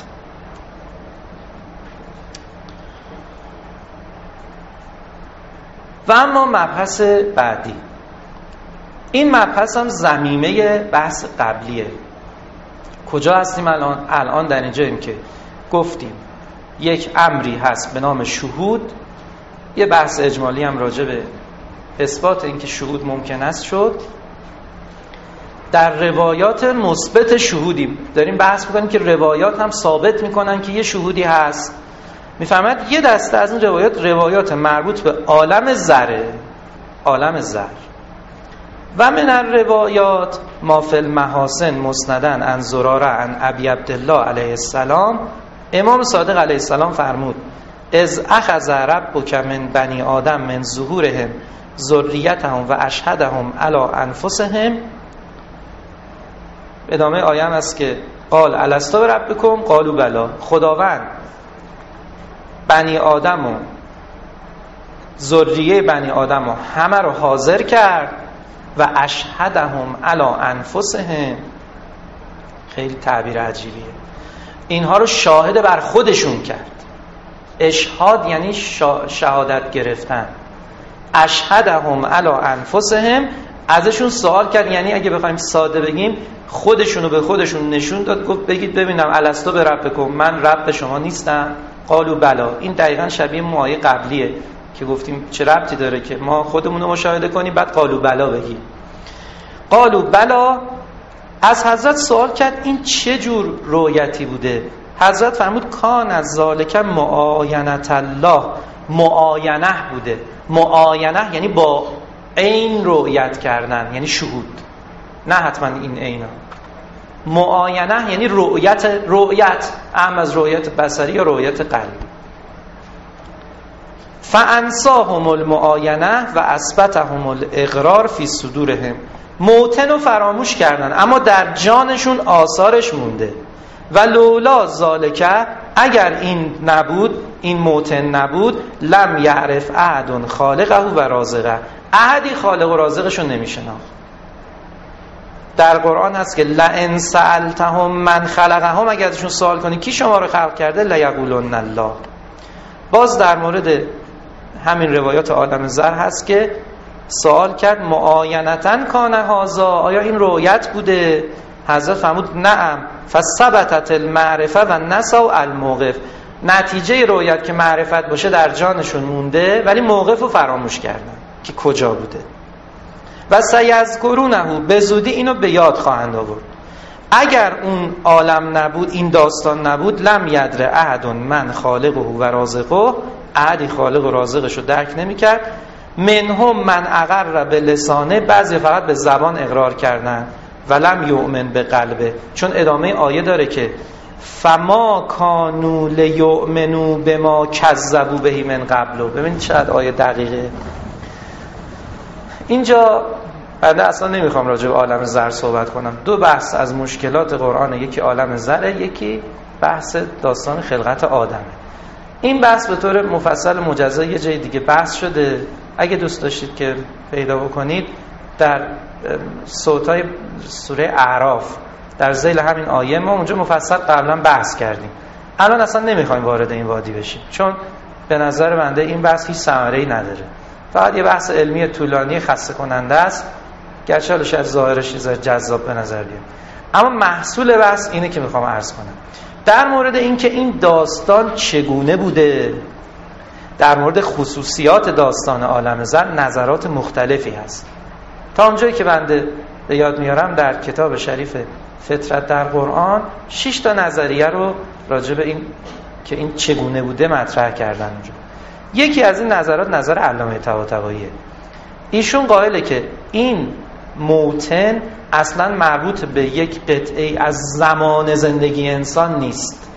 و اما مبحث بعدی، این مبحث هم ضمیمه بحث قبلیه. کجا هستیم الان در اینجاییم که گفتیم یک امری هست به نام شهود. یه بحث اجمالی هم راجع به اثبات اینکه شهود ممکن است شد. در روایات مثبت شهودیم داریم بحث میکنیم که روایات هم ثابت میکنن که یه شهودی هست. میفهمد یه دسته از این روایات مربوط به عالم ذره، عالم ذر. و من الروایات ما فی المحاسن مسندن عن زراره عن ابی عبدالله علیه السلام. امام صادق علیه السلام فرمود از اخذ ربک من بنی آدم من ظهورهم ذریتهم و اشهدهم علی انفسهم. ادامه آیه است که قال الستو بربکم قالوا بلی. خداوند بنی آدم و ذریه بنی آدم و همه رو حاضر کرد و اشهدهم علی انفسهم. خیلی تعبیر عجیبیه. اینها رو شاهد بر خودشون کرد. اشهاد یعنی شهادت گرفتن. اشهدهم علی انفسهم، ازشون سوال کرد، یعنی اگه بخوایم ساده بگیم خودشونو به خودشون نشون داد، گفت بگید ببینم الستو بربکم، من رب شما نیستم؟ قالوا بلا. این دقیقاً شبیه آیه قبلیه که گفتیم چه ربطی داره که ما خودمون رو مشاهده کنیم بعد قالوا بلا بگیم. قالوا بلا. از حضرت سوال کرد این چه جور رؤیتی بوده؟ حضرت فرمود کان از ذالک معاینت الله. معاینه بوده. معاینه یعنی با عین رؤیت کردن، یعنی شهود، نه حتما این عینا. معاینه یعنی رؤیت اهم از رؤیت بصری یا رؤیت قلبی. فانساهم المعاینه و اثبتهم الاقرار فی صدورهم. موتن رو فراموش کردن اما در جانشون آثارش مونده. و لولا ذالک، اگر این نبود، این موتن نبود، لم یعرف احد خالقه و رازقه. احدی خالق و رازقشو نمیشناخت. در قرآن هست که لئن سألتهم من خلقهم، اگر ازشون سوال کنی کی شما رو خلق کرده، لیقولن الله. باز در مورد همین روایات عالم ذر هست که سوال کرد معاینتن کان هذا، آیا این رؤیت بوده؟ حضرت فرمود نعم فثبتت المعرفه و نسوا الموقف. نتیجه رؤیت که معرفت باشه در جانشون مونده ولی موقف رو فراموش کردن که کجا بوده. و سیذکرونه، به زودی اینو به یاد خواهند آورد. اگر اون عالم نبود، این داستان نبود، لم یدر احد من خالقه و رازقه، احدی خالق و رازقش رو درک نمی‌کرد. منهم من اقر به لسانه، بعضی فقط به زبان اقرار کردن، ولم یؤمن به قلبه. چون ادامه آیه داره که فما کانوا لیؤمنوا بما کذبوا به من قبل. ببینید چقدر آیه دقیقه. اینجا بعد اصلا نمیخوام راجع به عالم زر صحبت کنم. دو بحث از مشکلات قرآن، یکی عالم زر، یکی بحث داستان خلقت آدمه. این بحث به طور مفصل مجزا یه جای دیگه بحث شده، اگه دوست داشتید که پیدا بکنید در صوتای سوره اعراف در ذیل همین آیه ما اونجا مفصل قبلا بحث کردیم. الان اصلا نمیخوایم وارد این وادی بشیم چون به نظر بنده این بحث هیچ ثمره‌ای نداره، فقط یه بحث علمی طولانی خسته کننده است، گرچه حالا شاید ظاهرش چیز جذاب به نظر بیاد. اما محصول بحث اینه که میخوام عرض کنم در مورد اینکه این داستان چگونه بوده، در مورد خصوصیات داستان عالم زر نظرات مختلفی هست. تا اونجایی که بنده به یاد میارم در کتاب شریف فطرت در قرآن 6 تا نظریه رو راجع به این که این چگونه بوده مطرح کردن اونجا. یکی از این نظرات نظر علامه طباطباییه. ایشون قائله که این موتن اصلا مربوط به یک قطعه از زمان زندگی انسان نیست.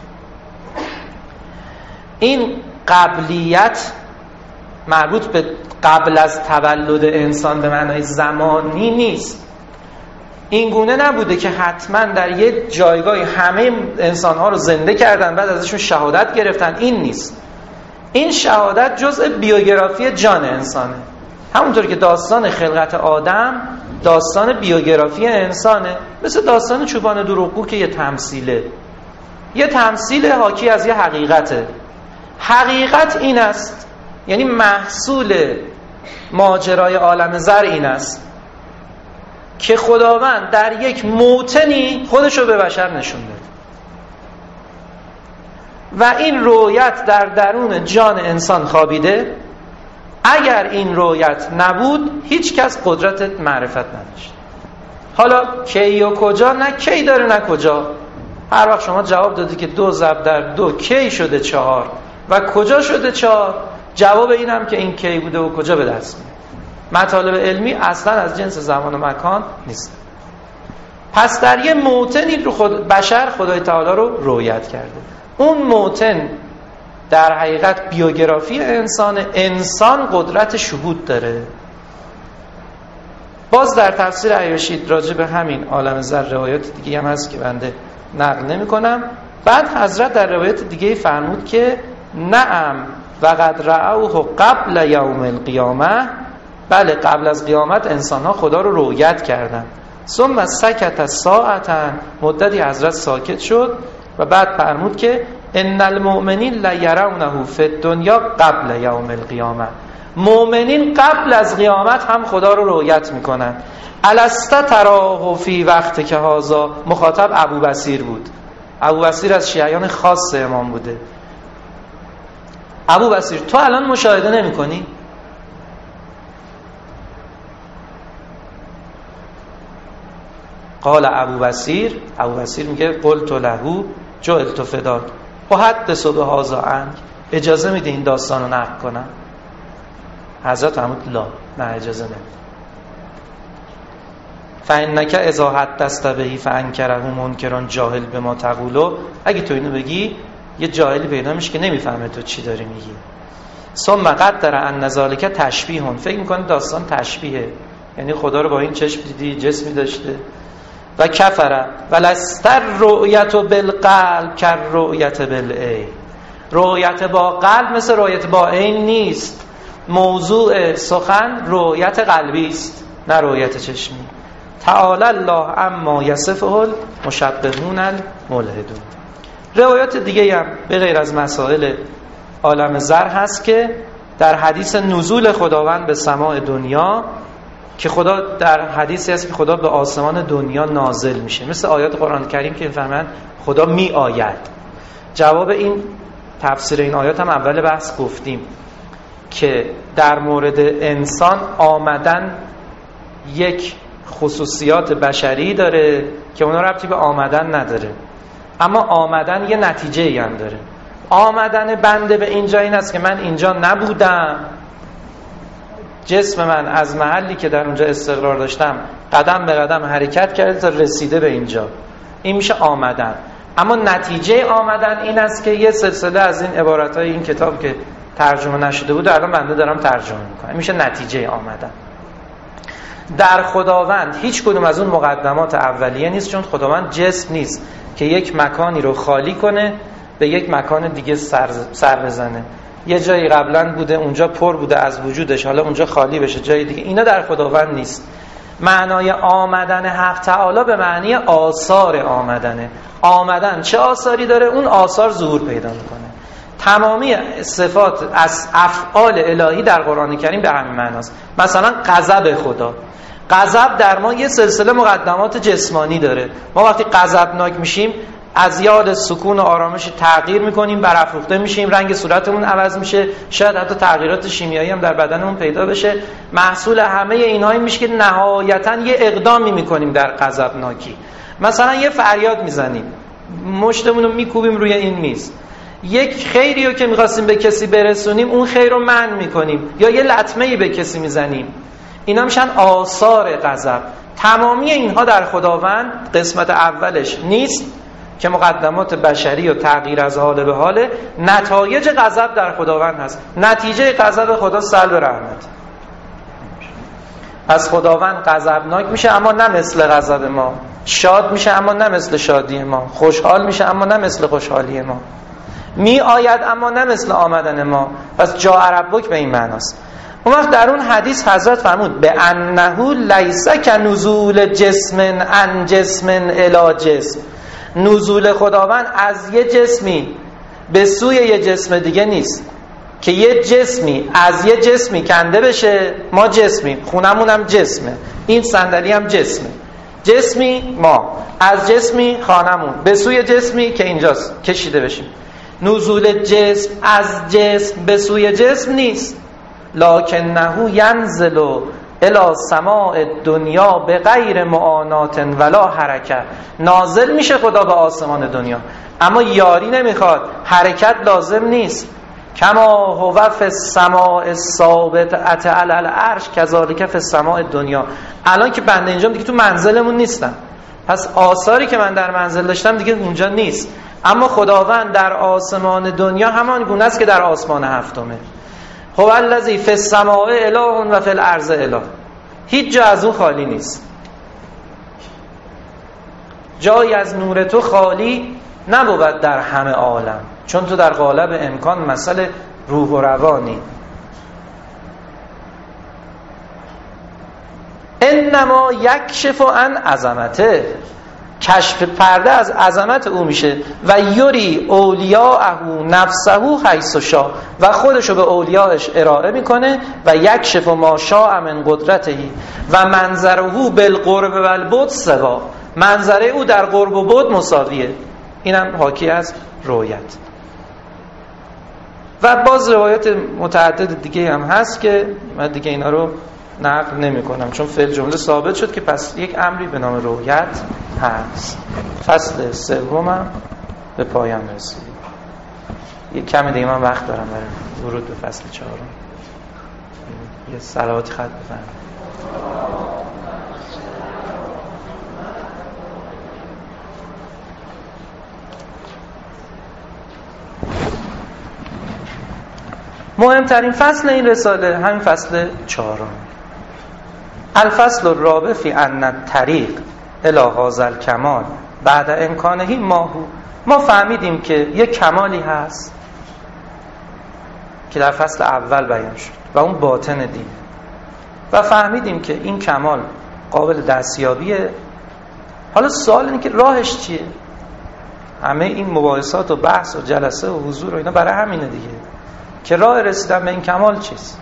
این قبلیت مربوط به قبل از تولد انسان به معنای زمانی نیست. این گونه نبوده که حتما در یک جایگاهی همه انسانها رو زنده کردن بعد ازشون شهادت گرفتن. این نیست. این شهادت جزء بیوگرافی جان انسانه. همونطور که داستان خلقت آدم داستان بیوگرافی انسانه، مثل داستان چوپان دروغگو که یه تمثیله، یه تمثیل حاکی از یه حقیقته. حقیقت این است، یعنی محصول ماجرای عالم زر این است که خداوند در یک موطنی خودشو به بشر نشون داد و این رویت در درون جان انسان خوابیده. اگر این رویت نبود هیچ کس قدرت معرفت نداشت. حالا کی و کجا؟ نه کی داره نه کجا. هر وقت شما جواب دادی که 2 ضرب در 2 کی شده 4 و کجا شده 4، جواب اینم که این کی بوده و کجا به دست میاد. مطالب علمی اصلا از جنس زمان و مکان نیست. پس در یه موطنی رو بشر خدای تعالی رو رویت کرده. اون موطن در حقیقت بیوگرافی انسان قدرت شهود داره. باز در تفسیر عیاشید راجع به همین عالم زر روایات دیگه هم هست که بنده نقل نمی کنم. بعد حضرت در روایت دیگه فرمود که نعم وقد رأوه قبل یوم القیامه، بله قبل از قیامت انسان ها خدا رو رویت کردن. ثم سکت ساعتا، مدتی حضرت ساکت شد و بعد فرمود که ان المؤمنین لیرونه فی الدنیا قبل یوم القیامه، مؤمنین قبل از قیامت هم خدا رو رؤیت میکنن. الست تراه فی وقت که هذا، مخاطب ابو بصیر بود. ابو بصیر از شیعیان خاص امام بوده. ابو بصیر تو الان مشاهده نمی کنی؟ قال ابو بصیر میگه قلت له جعلت فداک احدث بهذا عنک، اجازه میده این داستان رو نقل کنم؟ حضرت فرمود لا، نه اجازه نمیده. فانک اذا حدثت به فانکره منکر جاهل بما تقول، اگه تو اینو بگی یه جاهلی پیدا میشه که نمیفهمه تو چی داری میگی. ثم قدر ان ذلک تشبیه، فکر میکنه داستان تشبیهه، یعنی خدا رو با این چشم دیدی جسمی داشته. و کفر ولستر رؤیت بالقلب کر رؤیت بالعین، رؤیت با قلب مثل رؤیت با عین نیست. موضوع سخن رؤیت قلبی است نه رؤیت چشمی. تعالی الله اما یصفه المشبهون الملحدون. روایات دیگه هم به غیر از مسائل عالم زر هست که در حدیث نزول خداوند به سماع دنیا، که خدا در حدیثی هست که خدا به آسمان دنیا نازل میشه، مثل آیات قرآن کریم که میفهمن خدا می آید. جواب این تفسیر این آیات هم اول بحث گفتیم که در مورد انسان آمدن یک خصوصیات بشری داره که اونا ربطی به آمدن نداره، اما آمدن یه نتیجه هم داره. آمدن بنده به اینجا این است که من اینجا نبودم، جسم من از محلی که در اونجا استقرار داشتم قدم به قدم حرکت کرده تا رسیده به اینجا، این میشه آمدن. اما نتیجه آمدن این است که یه سلسله از این عبارتهای این کتاب که ترجمه نشده بود الان بنده دارم ترجمه میکنم، این میشه نتیجه آمدن. در خداوند هیچ کدوم از اون مقدمات اولیه نیست، چون خداوند جسم نیست که یک مکانی رو خالی کنه به یک مکان دیگه سر بزنه. یه جایی قبلا بوده اونجا پر بوده از وجودش، حالا اونجا خالی بشه جای دیگه. اینا در خداوند نیست. معنای آمدن حق تعالی به معنی آثار آمدنه. آمدن چه آثاری داره؟ اون آثار ظهور پیدا میکنه. تمامی صفات از افعال الهی در قرآن کریم به همین معناست. مثلا غضب خدا، غضب در ما یه سلسله مقدمات جسمانی داره. ما وقتی غضبناک میشیم از یاد سکون و آرامش تغییر میکنیم، برافروخته میشیم، رنگ صورتمون عوض میشه، شاید حتی تغییرات شیمیایی هم در بدنمون پیدا بشه. محصول همه اینایی میشه که نهایتاً یه اقدامی میکنیم در غضبناکی. مثلا یه فریاد میزنیم، مشتمون رو میکوبیم روی این میز، یک خیری رو که میخواستیم به کسی برسونیم اون خیر رو منع میکنیم، یا یه لطمه‌ای به کسی میزنیم. اینا میشن آثار غضب. تمامی اینها در خداوند قسمت اولش نیست که مقدمات بشری و تغییر از حال به حاله، نتایج غضب در خداوند هست. نتیجه غضب خدا سلب رحمت. پس خداوند غضبناک میشه اما نه مثل غضب ما، شاد میشه اما نه مثل شادی ما، خوشحال میشه اما نه مثل خوشحالی ما، می آید اما نه مثل آمدن ما. پس جاء ربک به این معناست. اون وقت در اون حدیث حضرت فرمود به انه لیس کنزول جسم عن جسم الی جسم. نزول خداوند از یه جسمی به سوی یه جسم دیگه نیست که یه جسمی از یه جسمی کنده بشه. ما جسمی، خونمون هم جسمه، این صندلی هم جسمه، جسمی ما از جسمی خانمون به سوی جسمی که اینجاست کشیده بشیم. نزول جسم از جسم به سوی جسم نیست، لکنه ینزل الی سماء دنیا به غیر معانات ولا حرکت. نازل میشه خدا به آسمان دنیا اما یاری نمیخواد، حرکت لازم نیست. کما هو فی السماء الثابتة علی العرش کذالک فی السماء دنیا. الان که بنده اینجام دیگه تو منزلمون نیستم، پس آثاری که من در منزل داشتم دیگه اونجا نیست. اما خداوند در آسمان دنیا همان گونه است که در آسمان هفتمه. هو الذی فی السماء اله و فی الارض اله. هیچ جا از اون خالی نیست. جایی از نور تو خالی نبود در همه عالم، چون تو در قالب امکان مسئله روح و روانی. انما یکشف عن عظمته. کشف پرده از عظمت او میشه. و یری اولیاءه نفسه حیث شاء. و خودشو به اولیاءش ارائه میکنه. و یکشف ما شاء من قدرته. و منظره بالقرب و البعد سوا. منظره او در قرب و بعد مساویه. اینم حاکی از رؤیت. و باز روایت متعدد دیگه هم هست که من دیگه اینا رو نقل نمی کنم، چون فعل جمله ثابت شد که پس یک امری به نام رؤیت هست. فصل سومم به پایان رسید. یک کمی دیگه من وقت دارم برای ورود به فصل چهارم. یه صلواتی خط بفرمایید. مهمترین فصل این رساله همین فصل چهارم. الفصل الرابع فی ان الطریق الی هذا الکمال بعد امکانه ما فهمیدیم که یک کمالی هست که در فصل اول بیان شد و اون باطن دین، و فهمیدیم که این کمال قابل دستیابیه. حالا سوال اینه که راهش چیه؟ همه این مباحثات و بحث و جلسه و حضور و اینا برای همینه دیگه، که راه رسیدن به این کمال چیست؟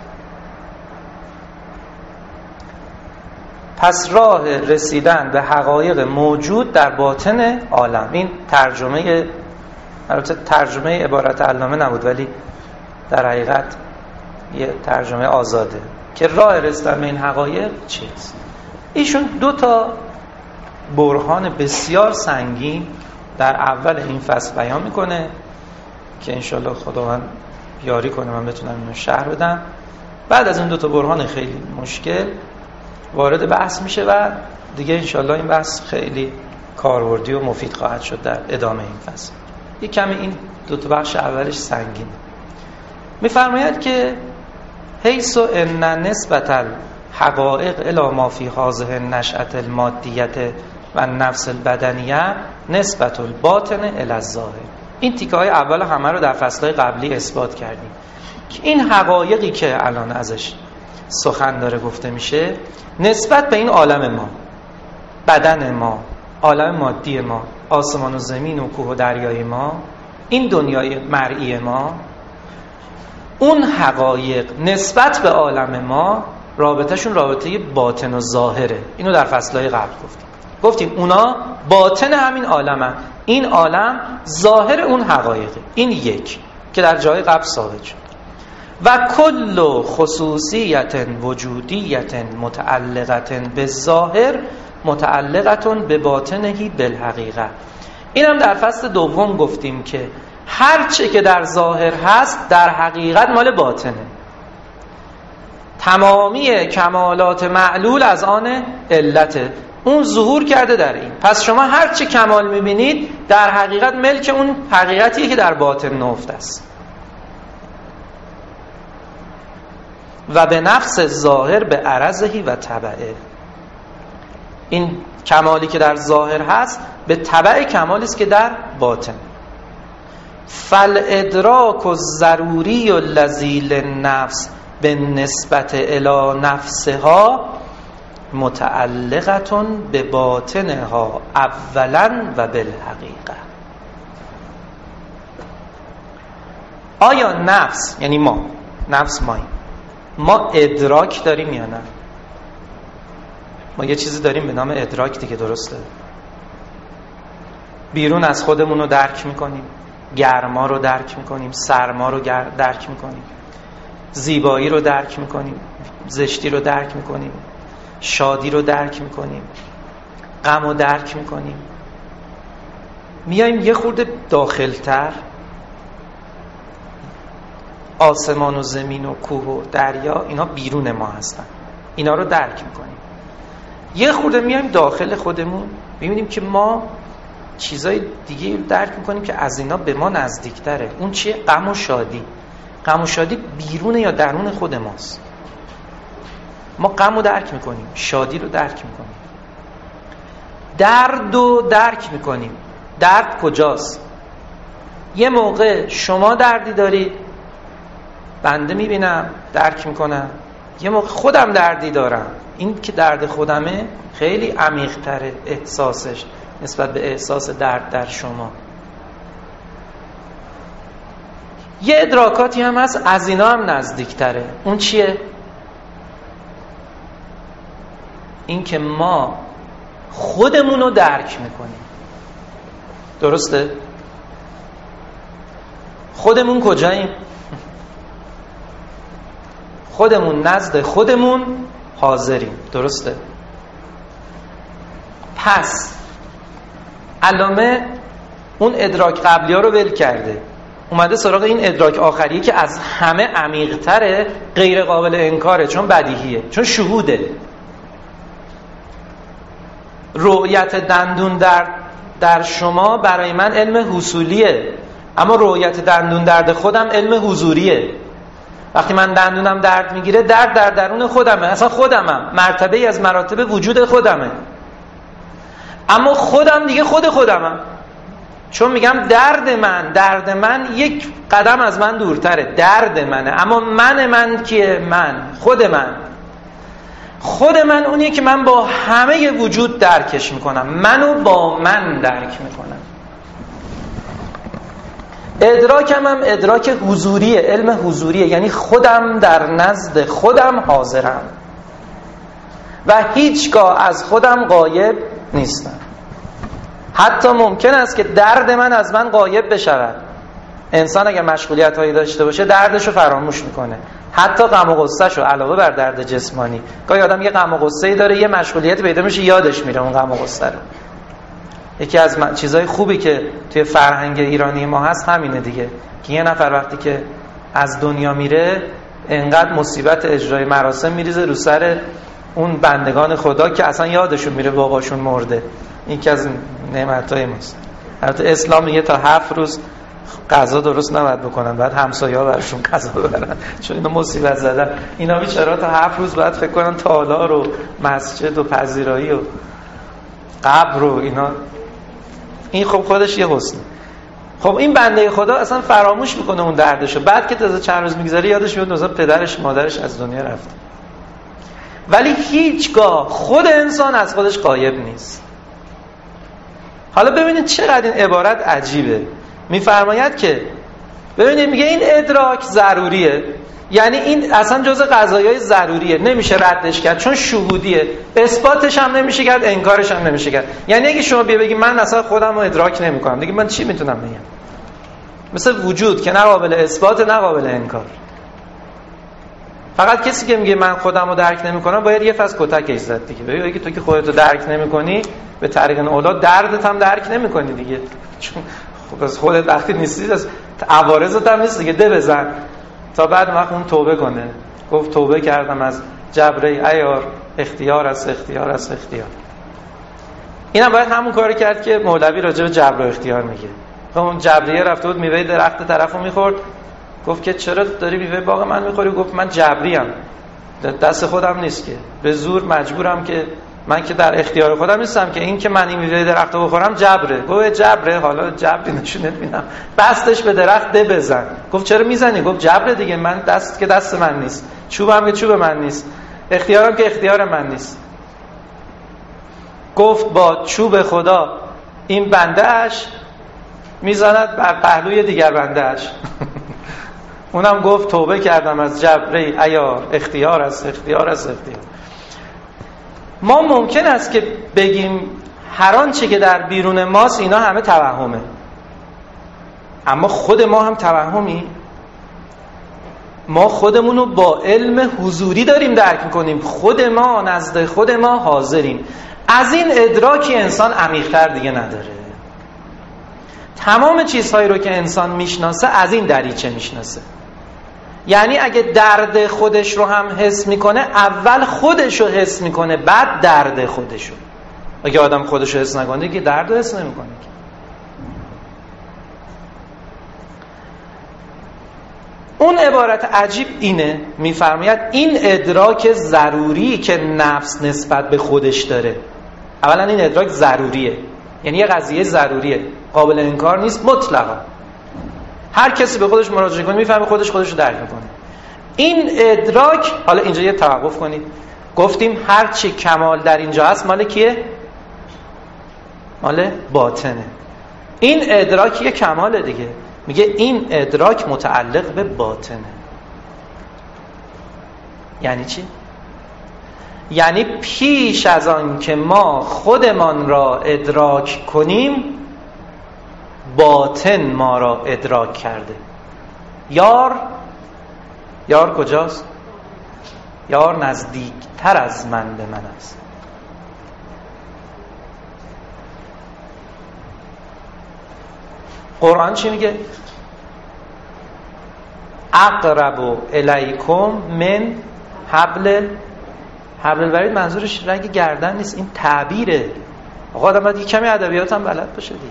پس راه رسیدن به حقایق موجود در باطن عالم. این ترجمه، البته ترجمه عبارت علامه نبود ولی در حقیقت یه ترجمه آزاده، که راه رسیدن به این حقایق چیست. ایشون دو تا برهان بسیار سنگین در اول این فصل بیان میکنه که انشالله خداوند یاری کنه من بتونم اینو شرح بدم. بعد از این دو تا برهان خیلی مشکل وارد بحث میشه و دیگه انشالله این بحث خیلی کاربردی و مفید خواهد شد در ادامه این فصل. یک کمی این دو تا بخش اولش سنگینه. میفرماید که حیث ان نسبت حقائق الی ما فی هذه النشأة المادیة و نفس البدنیه نسبت الباطن الی الظاهر. این تیکه های اول همه رو در فصلهای قبلی اثبات کردیم که این حقایقی که الان ازش سخن داره گفته میشه نسبت به این عالم ما، بدن ما، عالم مادی ما، آسمان و زمین و کوه و دریای ما، این دنیای مرئی ما، اون حقایق نسبت به عالم ما رابطهشون رابطه باطن و ظاهره. اینو در فصلهای قبل گفتیم اونا باطن همین عالمن، این عالم ظاهر اون حقایقه. این یک که در جای قبل ثابت شد. و کل خصوصیت وجودیت متعلقت به ظاهر متعلقت به باطنهی بالحقیقه. اینم در فصل دوم گفتیم که هر چه که در ظاهر هست در حقیقت مال باطنه. تمامی کمالات معلول از آن علته، اون ظهور کرده در این. پس شما هر چه کمال میبینید در حقیقت ملک اون حقیقتیه که در باطن نهفته است. و به نفس ظاهر به عرضهی و تبعه، این کمالی که در ظاهر هست به تبع کمالی است که در باطن. فالادراک الضروری الذی للنفس به نسبت الی نفسها متعلقة به باطنها اولا و بالحقیقه. آیا نفس، یعنی ما، نفس ما ادراک داریم یا نه؟ ما یه چیزی داریم به نام ادراک دیگه، درسته؟ بیرون از خودمون رو درک میکنیم، گرما رو درک میکنیم، سرما رو درک میکنیم، زیبایی رو درک میکنیم، زشتی رو درک میکنیم، شادی رو درک میکنیم، غم رو درک میکنیم. میایم یه خورده داخلتر، آسمان و زمین و کوه و دریا اینا بیرون ما هستن، اینا رو درک میکنیم. یه خورده میایم داخل خودمون میبینیم که ما چیزای دیگه درک میکنیم که از اینا به ما نزدیکتره. اون چیه؟ غم و شادی. غم و شادی بیرون یا درون خود ماست. ما غم رو درک میکنیم، شادی رو درک میکنیم، درد رو درک میکنیم. درد کجاست؟ یه موقع شما دردی دارید، بنده میبینم درک میکنم، یه موقع خودم دردی دارم. این که درد خودمه خیلی عمیق‌تره احساسش نسبت به احساس درد در شما. یه ادراکاتی هم هست از اینا هم نزدیک‌تره. اون چیه؟ این که ما خودمون رو درک میکنیم. درسته؟ خودمون کجاییم؟ خودمون نزد خودمون حاضریم. درسته؟ پس علامه اون ادراک قبلی ها رو ول کرده، اومده سراغ این ادراک آخری که از همه عمیق‌تره، غیر قابل انکاره، چون بدیهیه، چون شهوده. رؤیت دندون در شما برای من علم حصولیه، اما رؤیت دندون درد خودم علم حضوریه. وقتی من دندونم درد میگیره، درد در درون خودمه، اصلا خودمم، مرتبه‌ای از مراتب وجود خودمه. اما خودم دیگه خودمم، چون میگم درد من یک قدم از من دورتره، درد منه. اما من کیه؟ خود من اونیه که من با همه وجود درکش میکنم، منو با من درک میکنم. ادراکم هم ادراک حضوریه، علم حضوریه، یعنی خودم در نزد خودم حاضرم و هیچگاه از خودم غایب نیستم. حتی ممکن است که درد من از من غایب بشود. انسان اگر مشغولیت هایی داشته باشه دردشو فراموش میکنه، حتی غم و غصه‌شو، علاوه بر درد جسمانی. گاهی آدم یه غم و غصه‌ای داره، یه مشغولیت پیدا میشه، یادش میره اون غم و غصه رو. یکی از چیزای خوبی که توی فرهنگ ایرانی ما هست همینه دیگه، که یه نفر وقتی که از دنیا میره انقدر مصیبت اجرای مراسم میریزه رو سر اون بندگان خدا که اصلا یادشون میره باباشون مرده. این که از نعمت‌های ماست. البته اسلام میگه تا 7 روز غذا درست نباید بکنن، بعد همسایه‌ها براشون غذا ببرن چون اینا مصیبت زدن. اینا بیچاره‌ها تا 7 روز بعد فکر کنن تالار و مسجد و پذیرایی و قبر و اینا. این خب خودش یه حسنه. خب این بنده خدا اصلا فراموش میکنه اون دردشو، بعد که تازه چند روز میگذره یادش میاد مثلا پدرش مادرش از دنیا رفته. ولی هیچگاه خود انسان از خودش غایب نیست. حالا ببینید چقدر این عبارت عجیبه. میفرماید که ببینید میگه این ادراک ضروریه، یعنی این اصلا جزء قضایای ضروریه، نمیشه ردش کرد چون شهودیه، اثباتش هم نمیشه کرد، انکارش هم نمیشه کرد. یعنی اگه شما بگی من اصلا خودم رو ادراک نمیکنم، دیگه من چی میتونم بگم؟ مثل وجود که نه قابل اثبات نه قابل انکار. فقط کسی که میگه من خودم رو درک نمیکنم باید یه فصل کتکش زد دیگه. بگی تو که خودت رو درک نمیکنی به طریق اولاد دردت هم درک نمیکنی دیگه، چون خب از خودت وقتی نیستی از عوارضت هم نیست دیگه. ده بزن تا بعد وقت اون توبه کنه. گفت توبه کردم از جبر عیار، اختیار است اختیار است اختیار. اینم باید همون کاری کرد که مولوی راجع به جبر و اختیار میگه. اون جبریه رفته بود میوه درخت طرفو میخورد، گفت که چرا داری میوه باغ من میخوری؟ گفت من جبریم، دست خودم نیست که، به زور مجبورم، که من که در اختیار خودم نیستم که این که من این میوه درخت رو بخورم جبره. گفت جبره؟ حالا جبری نشونت میدم. بستش به درخت، ده بزن. گفت چرا میزنی؟ گفت جبره دیگه، من دست که دست من نیست، چوبم که چوب من نیست، اختیارم که اختیار من نیست. گفت با چوب خدا این بندهش میزند بر پهلوی دیگر بندهش. اونم گفت توبه کردم از جبری عیار، اختیار است اختیار است اختیار. ما ممکن است که بگیم هر آنچه که در بیرون ماست اینا همه توهمه، اما خود ما هم توهمی؟ ما خودمونو با علم حضوری داریم درک میکنیم، خود ما نزد خود ما حاضریم. از این ادراکی انسان عمیق‌تر دیگه نداره. تمام چیزهایی رو که انسان میشناسه از این دریچه میشناسه. یعنی اگه درد خودش رو هم حس میکنه، اول خودش رو حس میکنه بعد درد خودش رو. اگه آدم خودش رو حس نکنه که درد رو حس نمیکنه. اون عبارت عجیب اینه، میفرماید این ادراک ضروری که نفس نسبت به خودش داره. اولا این ادراک ضروریه، یعنی یه قضیه ضروریه، قابل انکار نیست مطلقا. هر کسی به خودش مراجعه کنه میفهمه خودش رو درک میکنه. این ادراک، حالا اینجا یه توقف کنید، گفتیم هر چی کمال در اینجا هست مال کیه؟ مال باطنه. این ادراک یه کماله دیگه. میگه این ادراک متعلق به باطنه. یعنی چی؟ یعنی پیش از آن که ما خودمان را ادراک کنیم، باطن ما را ادراک کرده. یار کجاست؟ یار نزدیکتر از من به من است. قرآن چی میگه؟ اقرب الیکم من حبل الورید. منظورش رگ گردن نیست، این تعبیره. آقا آدم باید کمی ادبیات هم بلد باشه دیگه.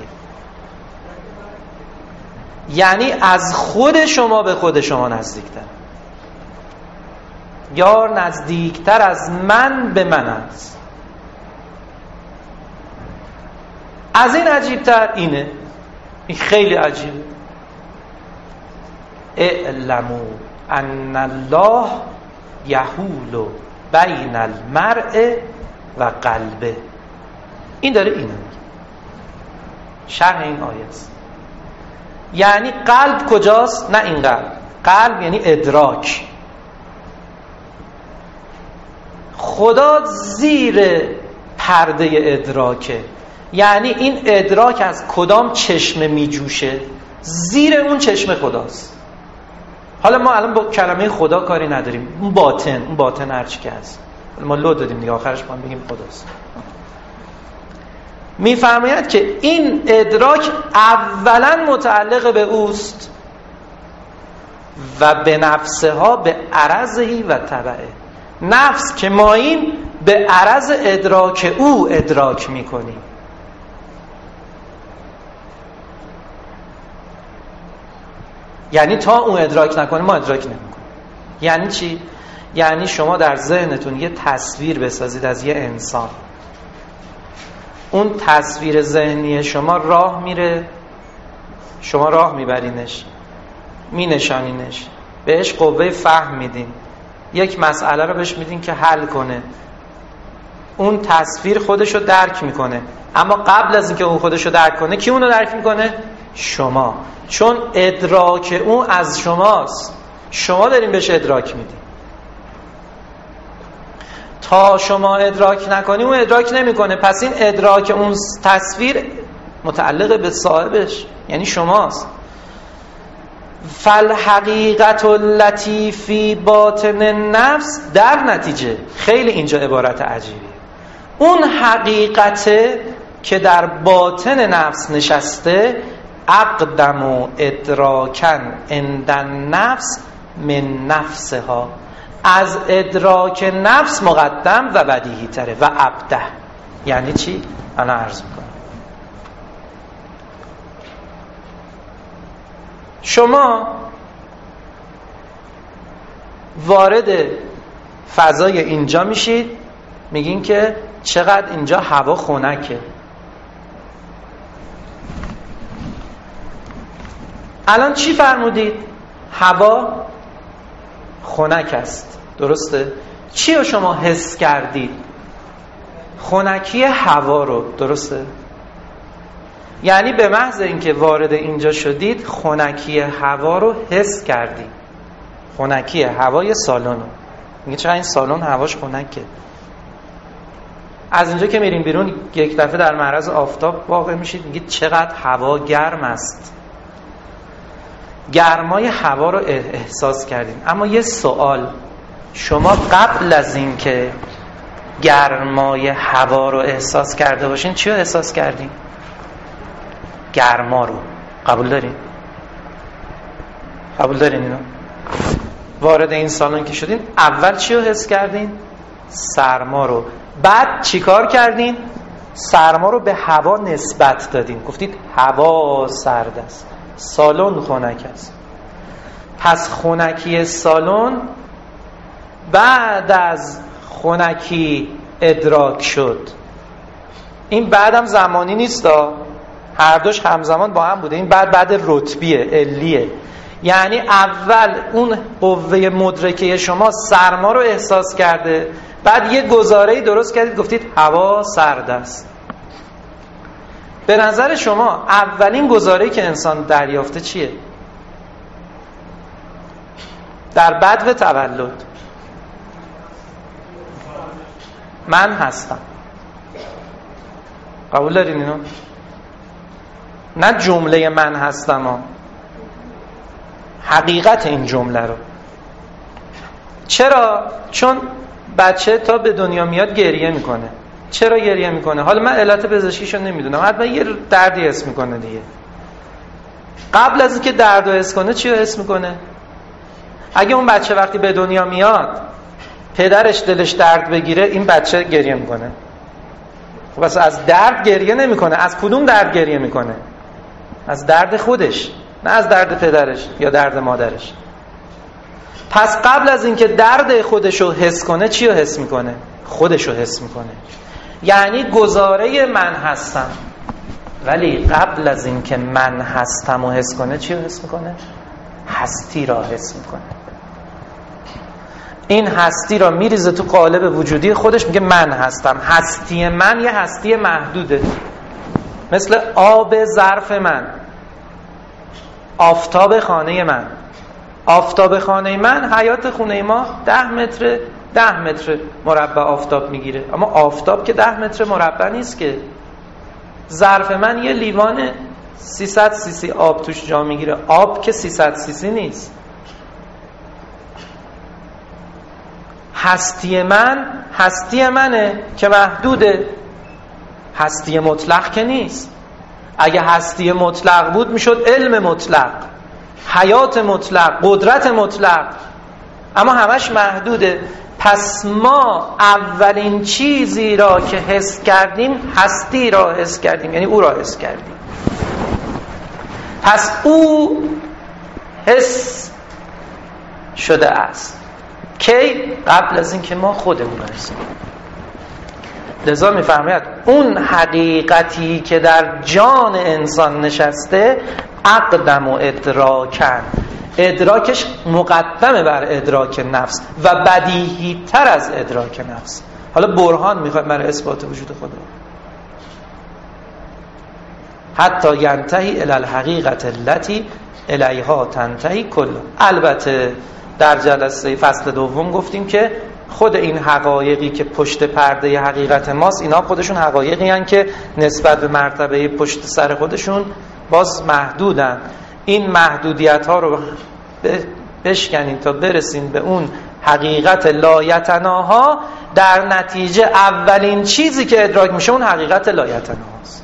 یعنی از خود شما به خود شما نزدیکتر. یار نزدیکتر از من به من است. از این عجیبتر اینه، این خیلی عجیبه. اعلموا ان الله یحول بین المرء و قلبه. این داره اینو میگه، شرح این آیه است. یعنی قلب کجاست؟ نه این قلب یعنی ادراک. خدا زیر پرده ادراکه. یعنی این ادراک از کدام چشمه میجوشه؟ زیر اون چشمه خداست. حالا ما الان با کلمه خدا کاری نداریم، اون باطن هرچی که هست ما لو دادیم دیگه، آخرش ما بگیم خداست. میفرماید که این ادراک اولا متعلق به اوست و به نفسها به عرضهی و تبعه. نفس که ماییم به عرض ادراک او ادراک میکنیم. یعنی تا اون ادراک نکنه ما ادراک نمیکنیم. یعنی چی؟ یعنی شما در ذهنتون یه تصویر بسازید از یه انسان، اون تصویر ذهنی شما راه میره، شما راه میبرینش، مینشانینش، بهش قوه فهم میدین، یک مسئله رو بهش میدین که حل کنه، اون تصویر خودشو درک میکنه. اما قبل از اینکه اون خودشو درک کنه کی اونو درک میکنه؟ شما. چون ادراک اون از شماست، شما دارین بهش ادراک میدین. تا شما ادراک نکنی اون ادراک نمیکنه. پس این ادراک اون تصویر متعلق به صاحبش، یعنی شماست. فالحقیقت التی فی باطن النفس، در نتیجه خیلی اینجا عبارت عجیبیه، اون حقیقته که در باطن نفس نشسته، اقدم و ادراکن عند النفس من نفسها، از ادراک نفس مقدم و بدیهی تره و ابده. یعنی چی؟ انا عرض میکنم. شما وارد فضای اینجا میشید، میگین که چقدر اینجا هوا خنکه. الان چی فرمودید؟ هوا خنک است، درسته؟ چی رو شما حس کردید؟ خنکی هوا رو، درسته؟ یعنی به محض اینکه وارد اینجا شدید خنکی هوا رو حس کردید، خنکی هوای سالن رو. میگه چرا این سالن هواش خنکه؟ از اینجا که میریم بیرون یک دفعه در معرض آفتاب واقع میشید، میگید چقدر هوا گرم است، گرمای هوا رو احساس کردین. اما یه سوال، شما قبل از این که گرمای هوا رو احساس کرده باشین چی رو احساس کردین؟ گرما رو. قبول دارین؟ قبول دارین اینو؟ وارد این سالن که شدین اول چی رو حس کردین؟ سرما رو. بعد چی کار کردین؟ سرما رو به هوا نسبت دادین، گفتید هوا سرد است، سالن خنک است. پس خنکی سالن بعد از خنکی ادراک شد. این بعدم زمانی نیست، هر دوش همزمان با هم بوده. این بعد رتبیه، علیه. یعنی اول اون قوه مدرکه شما سرما رو احساس کرده، بعد یه گزاره‌ای درست کردید گفتید هوا سرد است. به نظر شما اولین گزاره‌ای که انسان دریافته چیه؟ در بدو تولد من هستم. قبول دارین اینو؟ نه جمله من هستم ها، حقیقت این جمله رو. چرا؟ چون بچه تا به دنیا میاد گریه میکنه. چرا گریه میکنه؟ حالا من علت پزشکیشو نمیدونم، حتما یه دردی حس میکنه دیگه. قبل از اینکه درد رو حس کنه چی رو حس میکنه؟ اگه اون بچه وقتی به دنیا میاد پدرش دلش درد بگیره، این بچه گریه میکنه. خب بس از درد گریه نمیکنه. از کدوم درد گریه میکنه؟ از درد خودش، نه از درد پدرش یا درد مادرش. پس قبل از اینکه درد خودشو حس کنه چی رو حس میکنه؟ خودشو حس میکنه. یعنی گزاره من هستم. ولی قبل از اینکه من هستم و حس کنه چی رو حس میکنه؟ هستی را حس میکنه. این هستی را میریزه تو قالب وجودی خودش، میگه من هستم. هستی من یه هستی محدوده، مثل آب ظرف من، آفتاب خانه من. آفتاب خانه من، حیات خونه ما 10 متر مربع آفتاب میگیره، اما آفتاب که 10 متر مربع نیست که. ظرف من یه لیوان 300 سیسی آب توش جا میگیره، آب که 300 سیسی نیست. هستی من هستی منه که محدوده، هستی مطلق که نیست. اگه هستی مطلق بود میشد علم مطلق، حیات مطلق، قدرت مطلق، اما همش محدوده. پس ما اولین چیزی را که حس کردیم هستی را حس کردیم، یعنی او را حس کردیم. پس او حس شده است. کی؟ قبل از اینکه ما خودمون هستیم. لذا می‌فرماید اون حقیقتی که در جان انسان نشسته اقدم و ادراکن، ادراکش مقدمه بر ادراک نفس و بدیهی تر از ادراک نفس. حالا برهان میخوایم برای اثبات وجود خدا. حتی ینتهی الی الحقیقت التي الیها تنتهی کل. البته در جلسه فصل دوم گفتیم که خود این حقایقی که پشت پرده حقیقت ماست، اینا خودشون حقایقی هستند که نسبت به مرتبه پشت سر خودشون باز محدودن. این محدودیت ها رو بشکنین تا برسین به اون حقیقت لایتناها. در نتیجه اولین چیزی که ادراک میشه اون حقیقت لایتناهاست.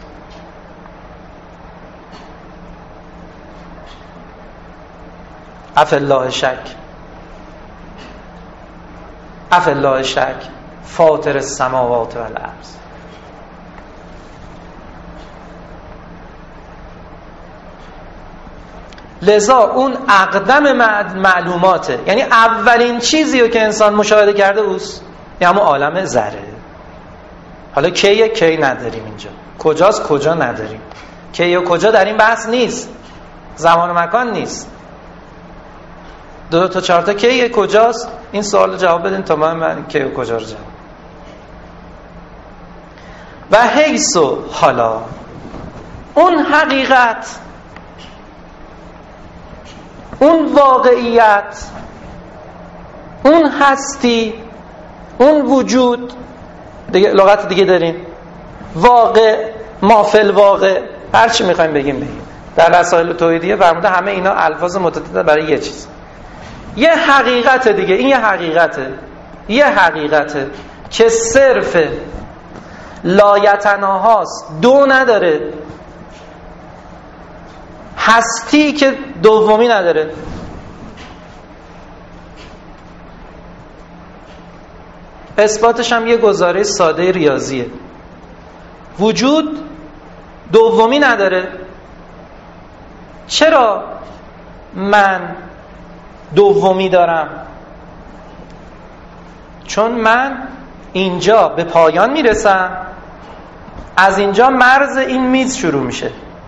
افالله شک، افالله شک فاطر السماوات والارض. لذا اون اقدم معلوماته، یعنی اولین چیزی رو که انسان مشاهده کرده اوست، یعنی عالم ذره. حالا کیه؟ کی نداریم اینجا. کجاست؟ کجا نداریم. کی و کجا در این بحث نیست، زمان و مکان نیست. 2 تا 4 تا کیه کجاست؟ این سوال جواب بدین تا من کی و کجا رو جواب. و حیث و حالا اون حقیقت، اون واقعیت، اون هستی، اون وجود، دیگه لغت دیگه داریم، واقع، مافل واقع، هر چی میخوایم بگیم. در رسائل توحیدیه فرموده همه اینا الفاظ متعدده برای یه چیز. یه حقیقت دیگه، این یه حقیقته که صرف لایتناهاست، دو نداره، هستی که دومی نداره. اثباتش هم یه گزاره ساده ریاضیه. وجود دومی نداره. چرا من دومی دارم؟ چون من اینجا به پایان میرسم، از اینجا مرز این میز شروع میشه.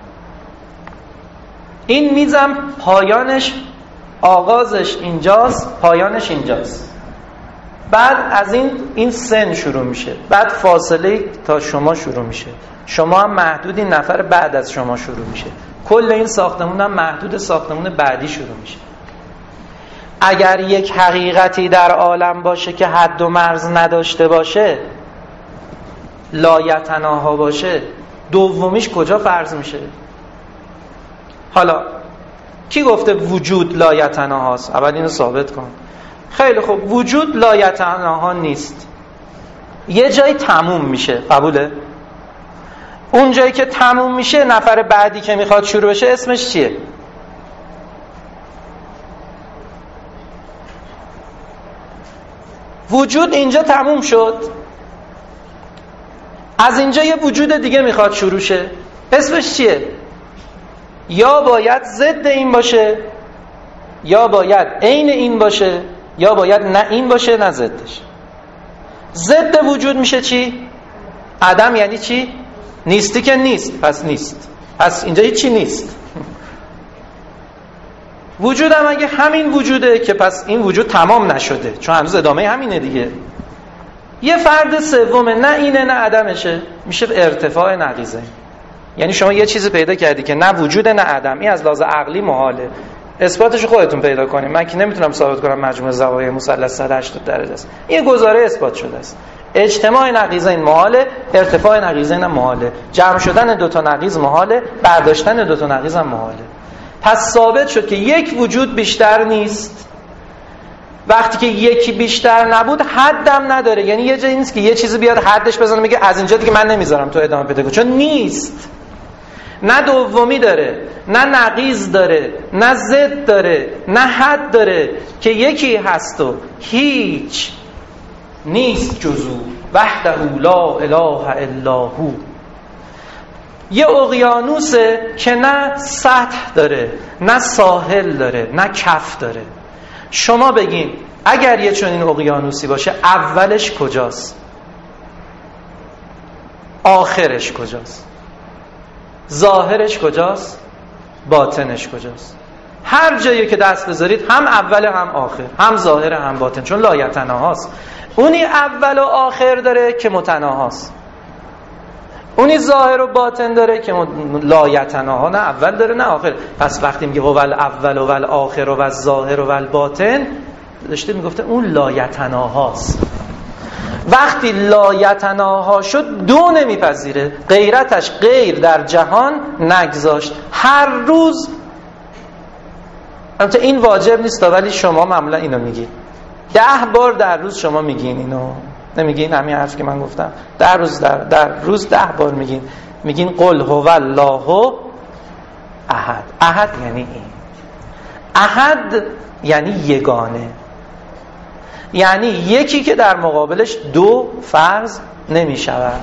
این میزم پایانش، آغازش اینجاست، پایانش اینجاست. بعد از این سن شروع میشه، بعد فاصله تا شما شروع میشه، شما هم محدود این نفر بعد از شما شروع میشه، کل این ساختمون هم محدود ساختمون بعدی شروع میشه. اگر یک حقیقتی در عالم باشه که حد و مرز نداشته باشه، لایتناها باشه، دومیش کجا فرض میشه؟ حالا کی گفته وجود لایتناهاست؟ اول اینو ثابت کن. خیلی خوب، وجود لایتناها نیست، یه جایی تموم میشه، قبوله؟ اون جایی که تموم میشه، نفر بعدی که میخواد شروع بشه اسمش چیه؟ وجود اینجا تموم شد، از اینجا یه وجود دیگه میخواد شروع شه، اسمش چیه؟ یا باید ضد این باشه، یا باید عین این باشه، یا باید نه این باشه نه ضدش. ضد وجود میشه چی؟ عدم. یعنی چی؟ نیستی که نیست، پس نیست، پس اینجا هیچی نیست. وجود هم اگه همین وجوده که پس این وجود تمام نشده، چون هنوز ادامه همینه دیگه. یه فرد سومه، نه اینه نه عدمشه، میشه ارتفاع نقیضه. یعنی شما یه چیزی پیدا کردی که نه وجوده نه عدم، این از لحاظ عقلی محاله. اثباتش خودتون پیدا کنید، من که نمیتونم ثابت کنم مجموع زوایای مثلث 180 درجه است. این گزاره اثبات شده است. اجتماع نقیضین محاله، ارتفاع نقیضین هم محاله، جمع شدن دو تا نقیض محاله، برداشتن دو تا نقیض هم محاله. پس ثابت شد که یک وجود بیشتر نیست. وقتی که یکی بیشتر نبود حدم نداره، یعنی یه جایی نیست که یه چیزی بیاد حدش بزنه میگه از اینجا دیگه من نمیذارم تو ادامه پیدا کنی، چون نیست. نه دومی داره، نه نقیض داره، نه ضد داره، نه حد داره، که یکی هست و هیچ نیست جزو وحده لا اله الا هو. یه اقیانوسه که نه سطح داره، نه ساحل داره، نه کف داره. شما بگین اگر یه چنین اقیانوسی باشه اولش کجاست؟ آخرش کجاست؟ ظاهرش کجاست؟ باطنش کجاست؟ هر جایی که دست بذارید هم اول هم آخر، هم ظاهر هم باطن، چون لایتناهاست. اونی اول و آخر داره که متناهاست، اونی ظاهر و باطن داره که لایتناها، نه اول داره نه آخر. پس وقتی میگه ول اول و ول آخر و ول ظاهر و ول باطن، داشته میگفته اون لایتناهاست. وقتی لایتناها شد دو نمیپذیره، غیرتش غیر در جهان نگذاشت. هر روز، البته این واجب نیست ولی شما معمولا اینو میگید 10 بار در روز شما میگین اینو، نمیگین همین حرف که من گفتم؟ در روز 10 بار میگین قل هو الله احد. احد یعنی این، احد یعنی یگانه، یعنی یکی که در مقابلش دو فرض نمی شود.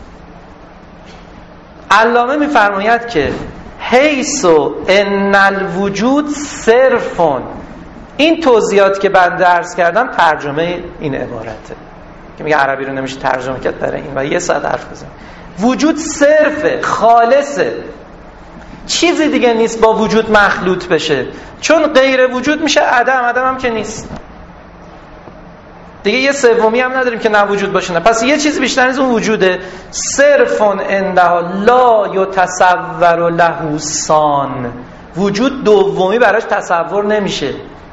علامه میفرماید که حیث و ان الوجود صرفون. این توضیحات که بنده عرض کردم ترجمه این عبارته که میگه عربی رو نمیشه ترجمه کرد برای این و 1 ساعت حرف بزنیم. وجود صرفه، خالصه، چیزی دیگه نیست با وجود مخلوط بشه، چون غیر وجود میشه عدم، عدم هم که نیست دیگه. یه سومی هم نداریم که نه وجود باشه نه. پس یه چیز بیشتر نیست، اون وجوده. صرفون عندها لا یتصور له ثان. وجود دومی براش تصور نمیشه.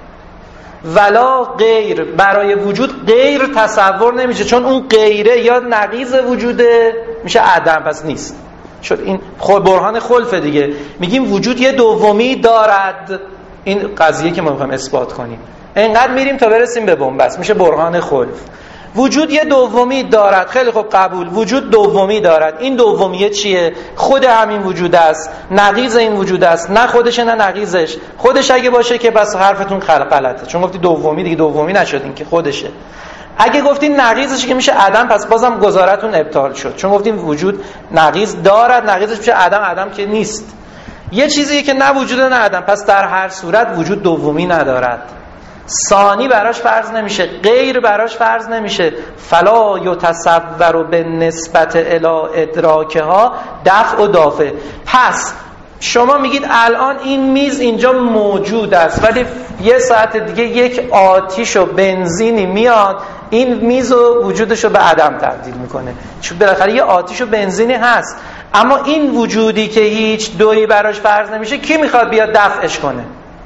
ولا غیر، برای وجود غیر تصور نمیشه، چون اون غیره یا نقیض وجوده میشه عدم، پس نیست. شد این برهان خلفه دیگه. میگیم وجود یه دومی دارد، این قضیه که ما میخوایم اثبات کنیم. اینقدر میریم تا برسیم به بنبست، میشه برهان خلف. وجود یه دومی دارد، خیلی خوب قبول. وجود دومی دارد، این دومیه چیه؟ خود همین وجود است، نقیض این وجود است. نه خودشه نه نقیضش. خودش اگه باشه که بس حرفتون غلطه، چون گفتی دومی دیگه دومی نشد، این که خودشه. اگه گفتین نقیضش که میشه عدم، پس بازم گزارتون ابطال شد، چون گفتیم وجود نقیض دارد، نقیضش میشه عدم، عدم که نیست. یه چیزی که نه وجوده نه عدم، پس در هر صورت وجود دومی ندارد. ثانی براش فرض نمیشه، غیر براش فرض نمیشه. فلا یتصور به نسبت الی ادراکها دفع و دافع. پس شما میگید الان این میز اینجا موجود است، ولی 1 ساعت دیگه یک آتیش و بنزینی میاد این میز و وجودش رو به عدم تبدیل میکنه، چون بالاخره یه آتیش و بنزینی هست. اما این وجودی که هیچ دویی براش فرض نمیشه، کی میخواد بیاد دفعش کنه؟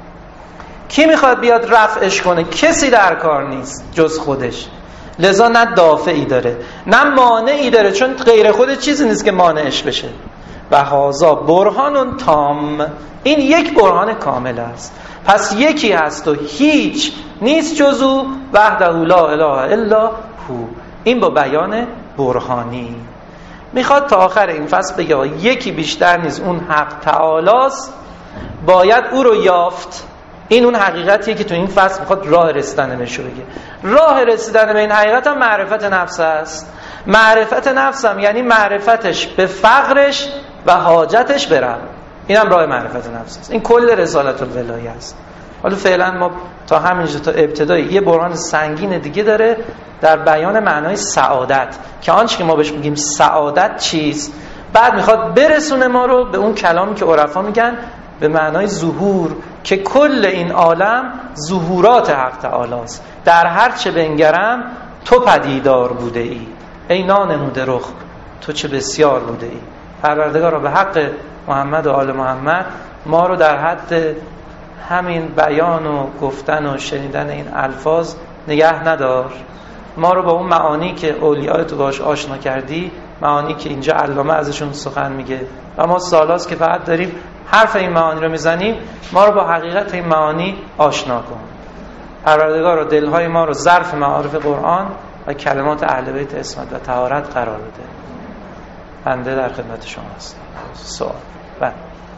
کی میخواد بیاد رفعش کنه؟ کسی در کار نیست جز خودش. لذا نه دافعی داره نه مانعی داره، چون غیر خودش چیزی نیست که مانعش بشه. و هذا برهان تام. این یک برهان کامل است. پس یکی هست و هیچ نیست جز او، وحده لا اله الا هو. این با بیان برهانی میخواد تا آخر این فصل بگه یکی بیشتر نیست، اون حق تعالی است، باید او رو یافت. این اون حقیقتیه که تو این فصل میخواد راه رسیدن بهش بگه. راه رسیدن به این حقیقت هم معرفت نفس است. معرفت نفس هم یعنی معرفتش به فقرش و حاجتش به رب. این هم راه معرفت نفس است. این کل رسالت الولایه است. حالا فعلا ما تا همینجا تا ابتدای یه برهان سنگین دیگه داره در بیان معنای سعادت، که آنچه که ما بهش میگیم سعادت چیست. بعد میخواد برسونه ما رو به اون کلامی که عرفا میگن به معنای ظهور، که کل این عالم ظهورات حق تعالی است. در هر چه بنگرم تو پدیدار بوده ای، ای نانموده رخ تو چه بسیار بوده ای. پروردگارا به حق محمد و آل محمد ما رو در حد همین بیان و گفتن و شنیدن این الفاظ نگه ندار. ما رو با اون معانی که اولیاء تو باش آشنا کردی، معانی که اینجا علامه ازشون سخن میگه و ما سالاست که فقط داریم حرف این معانی رو میزنیم، ما رو با حقیقت این معانی آشنا کن. پروردگار رو دلهای ما رو ظرف معارف قرآن و کلمات اهل بیت عصمت و طهارت قرار بده. بنده در خدمت شما هستم. سوال بله.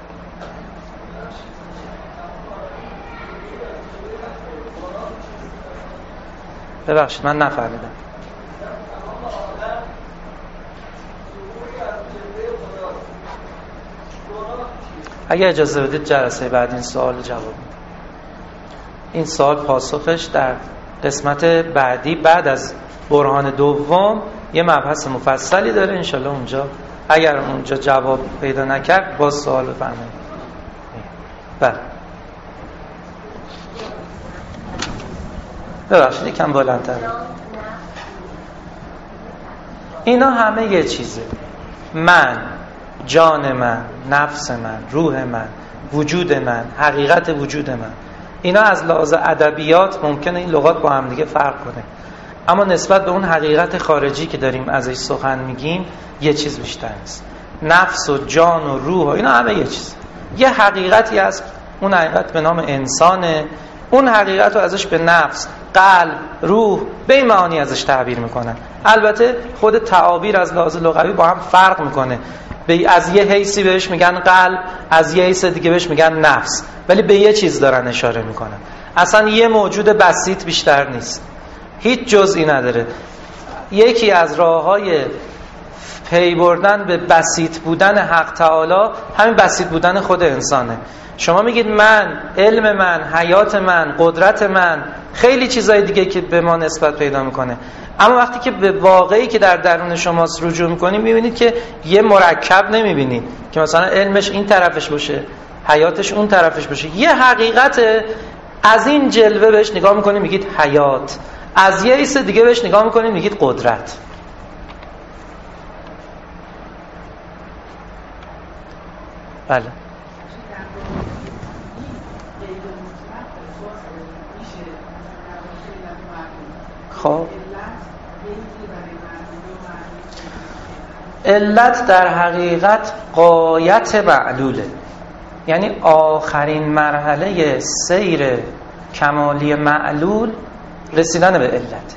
ببخشید من نفهمیدم. اگه اجازه بدید جلسه بعد این سوال جواب میدم. این سوال پاسخش در قسمت بعدی بعد از برهان دوم یه مبحث مفصلی داره، انشالله اونجا اگر اونجا جواب پیدا نکرد باز سوال بفرمایید. بله ببخشید یکم بلندتر. اینا همه یه چیزه. من، جان من، نفس من، روح من، وجود من، حقیقت وجود من، اینا از لحاظ ادبیات ممکنه این لغات با هم دیگه فرق کنه، اما نسبت به اون حقیقت خارجی که داریم ازش سخن میگیم یه چیز بیشتر نیست. نفس و جان و روح و اینا همه یه چیز. یه حقیقتی هست، اون حقیقت به نام انسانه. اون حقیقت رو ازش به نفس، قلب، روح به این معانی ازش تعبیر میکنن. البته خود تعابیر از لحاظ لغوی با هم فرق میکنه. از یه حیثی بهش میگن قلب، از یه حیث دیگه بهش میگن نفس، ولی به یه چیز دارن اشاره میکنن. اصلا یه موجود بسیط بیشتر نیست، هیچ جزئی نداره. یکی از راههای پی بردن به بسیط بودن حق تعالی همین بسیط بودن خود انسانه. شما میگید من، علم من، حیات من، قدرت من، خیلی چیزای دیگه که به ما نسبت پیدا میکنه، اما وقتی که به واقعی که در درون شماست رجوع میکنید میبینید که یه مرکب نمیبینید که مثلا علمش این طرفش باشه، حیاتش اون طرفش باشه. یه حقیقت از این جلوه بهش نگاه میکنید میگید حیات، از یه حیث دیگه بهش نگاه میکنید میگید قدرت. بله خب علت در حقیقت غایت معلوله، یعنی آخرین مرحله سیر کمالی معلول رسیدن به علت.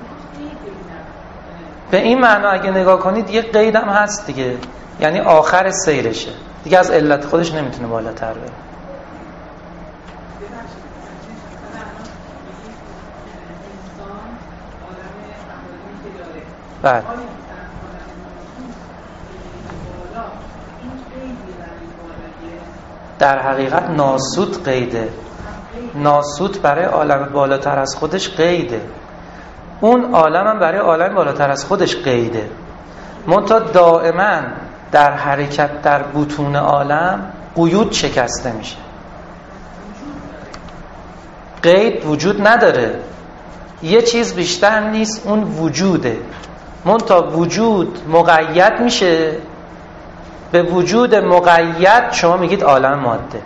به این معنا اگه نگاه کنید یه قید هم هست دیگه، یعنی آخر سیرشه دیگه، از علت خودش نمیتونه بالاتر بره. بله در حقیقت ناسوت قیده، ناسوت برای عالم بالاتر از خودش قیده، اون عالم هم برای عالم بالاتر از خودش قیده. منتها دائما در حرکت در بطون عالم قیود شکسته میشه، قید وجود نداره، یه چیز بیشتر نیست، اون وجوده. منتها وجود مقید میشه، به وجود مقید شما میگید عالم ماده.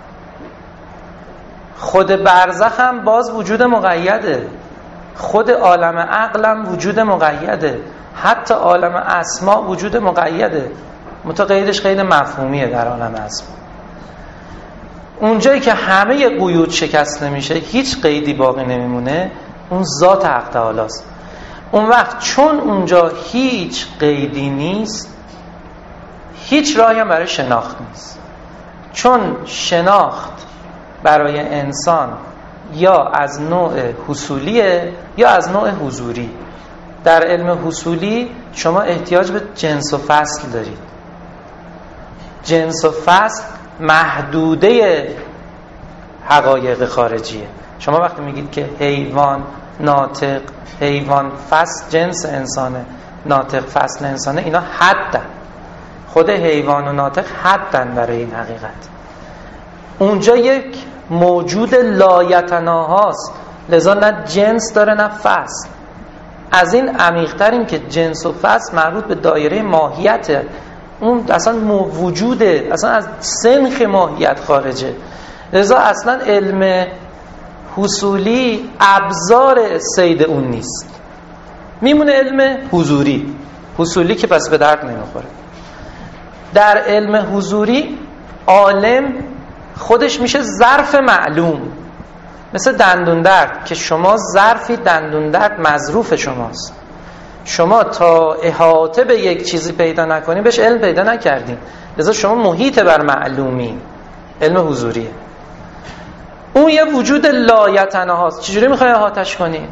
خود برزخ هم باز وجود مقیده، خود عالم عقل هم وجود مقیده، حتی عالم اسما وجود مقیده، منتها قیدش قید مفهومیه در عالم اسما. اونجایی که همه قیود شکسته میشه، هیچ قیدی باقی نمیمونه، اون ذات حق تعالی است. اون وقت چون اونجا هیچ قیدی نیست، هیچ راهی هم برای شناخت نیست. چون شناخت برای انسان یا از نوع حصولیه یا از نوع حضوری. در علم حصولی شما احتیاج به جنس و فصل دارید. جنس و فصل محدوده حقایق خارجیه. شما وقتی میگید که حیوان، ناطق، حیوان فصل جنس انسانه، ناطق فصل انسانه، اینا حدن، خود حیوان و ناطق حدن برای این حقیقت. اونجا یک موجود لایتناهاست، لذا نه جنس داره نه فصل. از این عمیق‌ترین که جنس و فصل مربوط به دایره ماهیته، اون اصلا وجوده، اصلا از سنخ ماهیت خارجه. لذا اصلا علم حصولی ابزار صید اون نیست، میمونه علم حضوری. حصولی که پس به درد نمیخوره. در علم حضوری عالم خودش میشه ظرف معلوم، مثل دندون درد که شما ظرفی دندون درد مظروف شماست. شما تا احاطه به یک چیزی پیدا نکنید بهش علم پیدا نکردین، لذا شما محیط بر معلومی. علم حضوریه. اون یه وجود لایتناهاست. چجوری میخوای احاطش کنی؟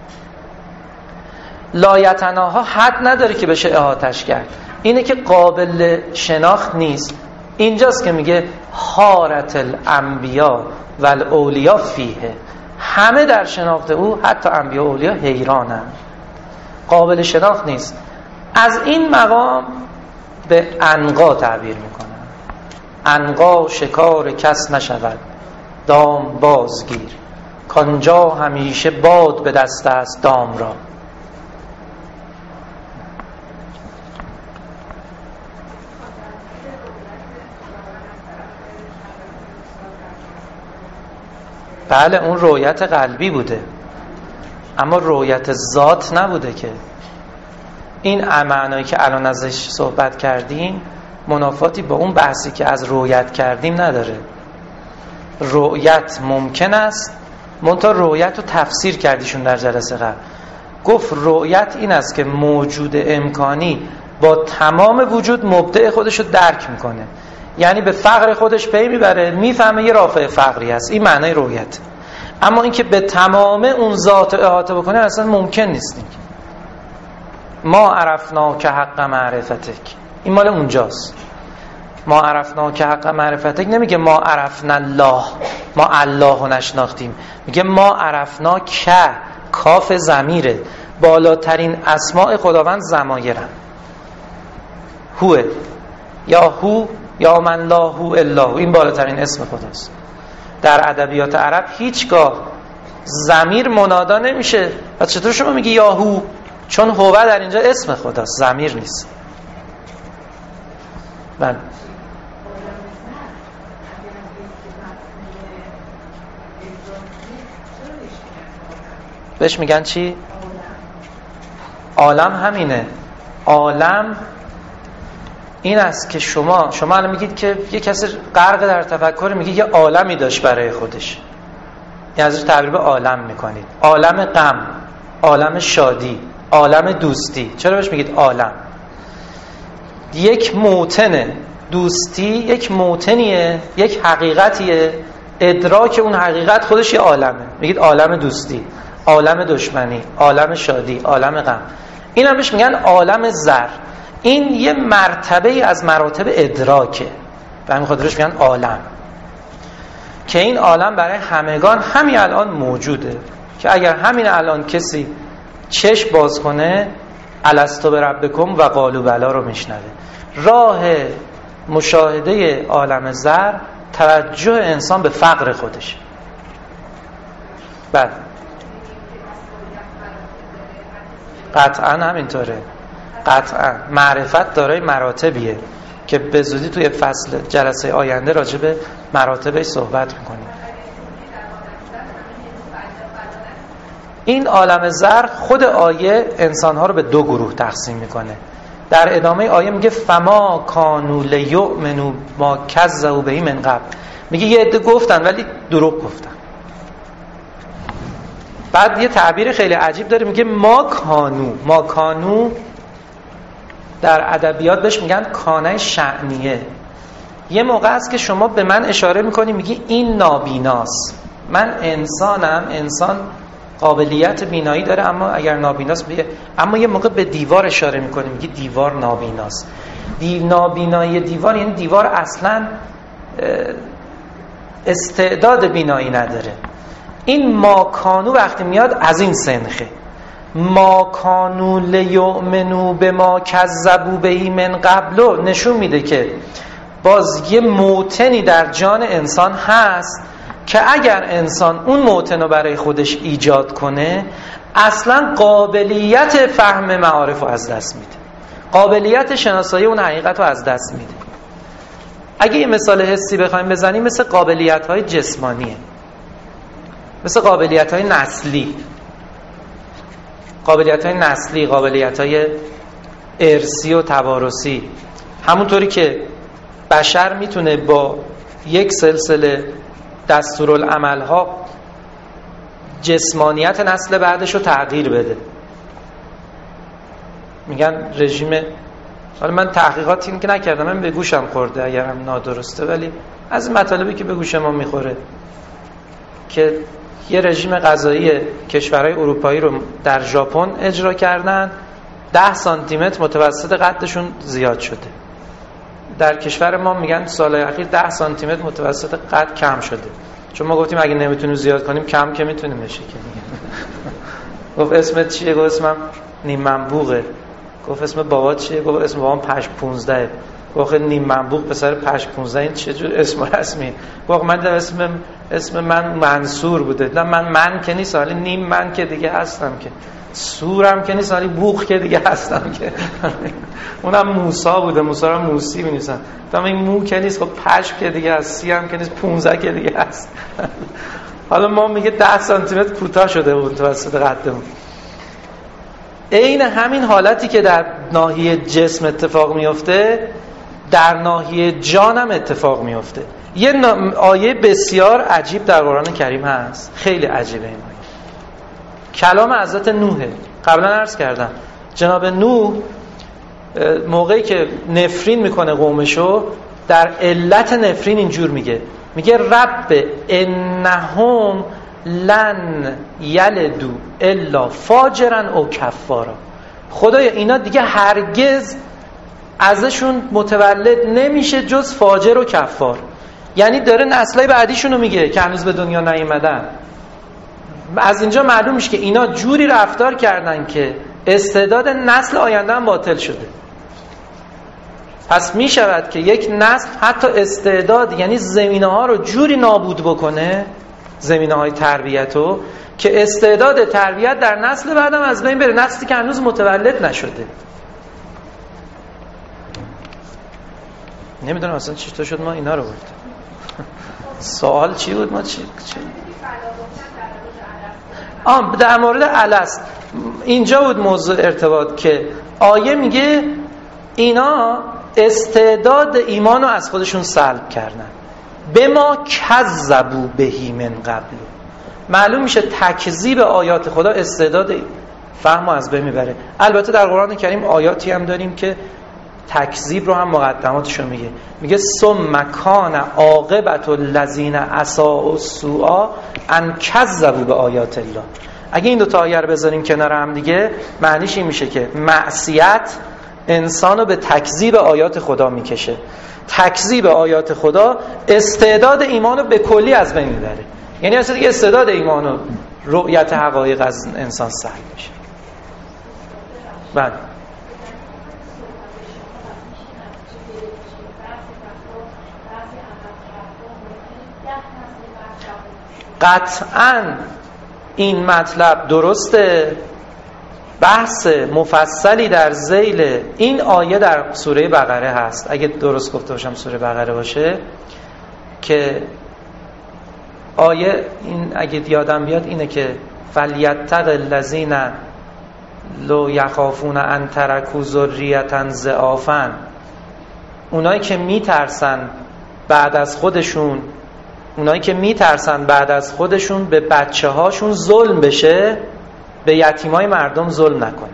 لایتناها حد نداره که بشه احاطش کرد، اینه که قابل شناخت نیست. اینجاست که میگه حارت الانبیا و الاولیا فیه، همه در شناخت او حتی انبیا و اولیا حیرانند، قابل شناخت نیست. از این مقام به عنقا تعبیر میکنن. عنقا شکار کس نشود دام بازگیر، کانجا همیشه باد به دست است دام را. بله اون رؤیت قلبی بوده، اما رؤیت ذات نبوده که. این معنایی که الان ازش صحبت کردیم منافاتی با اون بحثی که از رؤیت کردیم نداره. رؤیت ممکن است، منتها رؤیت رو تفسیر کردیشون در جلسه قبل. گفت رؤیت این است که موجود امکانی با تمام وجود مبدع خودش رو درک میکنه، یعنی به فقر خودش پی میبره، میفهمه یه رافع فقری هست. این معنای رؤیت. اما اینکه به تمام اون ذات احاطه بکنه اصلا ممکن نیست. ما عرفنا که حق معرفتک، این مال اونجاست. ما عرفنا که حق معرفتک نمیگه ما عرفنا الله، ما الله رو نشناختیم، میگه ما عرفنا که، کاف ضمیره، بالاترین اسماء خداوند ضمایرن. هوه یا هو یا من لا هو الا هو، این بالاترین اسم خداست. در ادبیات عرب هیچگاه ضمیر منادا نمیشه. و چطور شما میگی یا هو؟ چون هو در اینجا اسم خداست، ضمیر نیست. بله بهش میگن چی؟ عالم همینه. عالم این است که شما الان میگید که یه کسی غرق در تفکر، میگه یه عالمی داشت برای خودش، یعنی ازش تعبیر به عالم میکنید. عالم غم، عالم شادی، عالم دوستی. چرا بهش میگید عالم؟ یک موطن دوستی، یک موطنیه، یک حقیقتیه، ادراک اون حقیقت خودش یه عالمه. میگید عالم دوستی، عالم دشمنی، عالم شادی، عالم غم. این هم بهش میگن عالم ذر. این یه مرتبه از مراتب ادراکه و همین خاطرش میگن عالم، که این عالم برای همگان همین الان موجوده، که اگر همین الان کسی چشم باز کنه الستو بربکم و قالوا بلی رو میشنوه. راه مشاهده عالم ذر توجه انسان به فقر خودش. بعد قطعا همینطوره، قطعا معرفت دارای مراتبیه که به زودی توی فصل جلسه آینده راجع به مراتبش صحبت میکنیم. این عالم ذر خود آیه انسانها رو به دو گروه تقسیم میکنه. در ادامه آیه میگه فما کانوا لیؤمنوا ما کذبوا به من قبل، میگه یه عده گفتن ولی دروغ گفتن. بعد یه تعبیر خیلی عجیب داره، میگه ما کانو در ادبیات بهش میگن کانه شأنیه. یه موقع است که شما به من اشاره میکنی میگی این نابیناست، من انسانم، انسان قابلیت بینایی داره اما اگر نابیناست اما یه موقع به دیوار اشاره میکنی میگی دیوار نابیناست. نابینایی دیوار یعنی دیوار اصلا استعداد بینایی نداره. این ما کانو وقتی میاد از این سنخه، ما کانوا لیؤمنوا بما کذبوا به من قبل، نشون میده که باز یه موطنی در جان انسان هست که اگر انسان اون موطن رو برای خودش ایجاد کنه اصلا قابلیت فهم معارف رو از دست میده، قابلیت شناسایی اون حقیقت رو از دست میده. اگه یه مثال حسی بخوایم بزنیم مثل قابلیت‌های جسمانیه، مثل قابلیت‌های نسلی، قابلیت‌های ارثی و توارثی. همونطوری که بشر میتونه با یک سلسله دستورالعمل‌ها جسمانیت نسل بعدش رو تغییر بده. میگن رژیم، حالا من تحقیقاتی این که نکردم، من به گوشم خورده اگرم نادرسته، ولی از مطالبی که به گوش ما میخوره که یه رژیم غذایی کشورهای اروپایی رو در ژاپن اجرا کردن، 10 سانتی متر متوسط قدشون زیاد شده. در کشور ما میگن سالهای اخیر 10 سانتی متر متوسط قد کم شده، چون ما گفتیم اگه نمیتونیم زیاد کنیم کم که میتونیم بشه که گفت اسمت چیه؟ گفت اسمم نیم منبوغه. گفت اسم بابات چیه؟ گفت اسم بابام 5-15. گفت نیم منبوغ پسر 5-15 این چه جور اسم رسمی؟ گفت من اسم من منصور بوده. نه من که نیست، حالا نیم من که دیگه هستم، که سورم که نیست، حالا بوق که دیگه هستم که اونم موسی بوده، موسی رو موسی می‌نویسن. تا این مو که نیست، خب پشم که دیگه هست، سی هم که نیست، 15 که دیگه هست. حالا ما میگه 10 سانتی متر کوتاه شده بود توسط قدمون. عین همین حالتی که در ناحیه جسم اتفاق میفته در ناحیه جان هم اتفاق میفته. یه آیه بسیار عجیب در قرآن کریم هست، خیلی عجیبه این آیه. کلام حضرت نوحه. قبلا عرض کردم جناب نوح موقعی که نفرین میکنه قومشو، در علت نفرین اینجور میگه رب انهم لن یلدو الا فاجرا او کفارا. خدایا اینا دیگه هرگز ازشون متولد نمیشه جز فاجر و کفار. یعنی داره نسلای بعدیشونو میگه که هنوز به دنیا نیومدن. از اینجا معلوم میشه که اینا جوری رفتار کردن که استعداد نسل آینده هم باطل شده. پس میشود که یک نسل حتی استعداد، یعنی زمینه ها رو جوری نابود بکنه، زمینه های تربیتو، که استعداد تربیت در نسل بعدم از بین بره، نسلی که هنوز متولد نشده. نمیدونم اصلا چطور شد ما اینا رو بود. سوال چی بود؟ ما چی؟ در مورد الست اینجا بود موضوع ارتباط، که آیه میگه اینا استعداد ایمانو از خودشون سلب کردن. به ما کذبوا بهی من قبل. معلوم میشه تکذیب آیات خدا استعداد فهمو از بین میبره. البته در قرآن کریم آیاتی هم داریم که تکذیب رو هم مقدماتشو میگه ثم کان عاقبت الذین اساءوا السوء ان کذبوا بآیات الله. اگه این دو تا آیه رو بذاریم کنار هم دیگه، معنیش این میشه که معصیت انسانو به تکذیب آیات خدا میکشه. تکذیب آیات خدا استعداد ایمانو به کلی از بین میبره. یعنی اصلا دیگه استعداد ایمانو رؤیت حقایق از انسان سلب میشه. بله قطعاً این مطلب درسته. بحث مفصلی در ذیل این آیه در سوره بقره هست، اگه درست گفته باشم سوره بقره باشه، که آیه این اگه یادم بیاد اینه که فلیتق الذین لو یخافون ان ترکوا ذریة ضعافا. اونایی که میترسن بعد از خودشون به بچه هاشون ظلم بشه، به یتیمای مردم ظلم نکنن.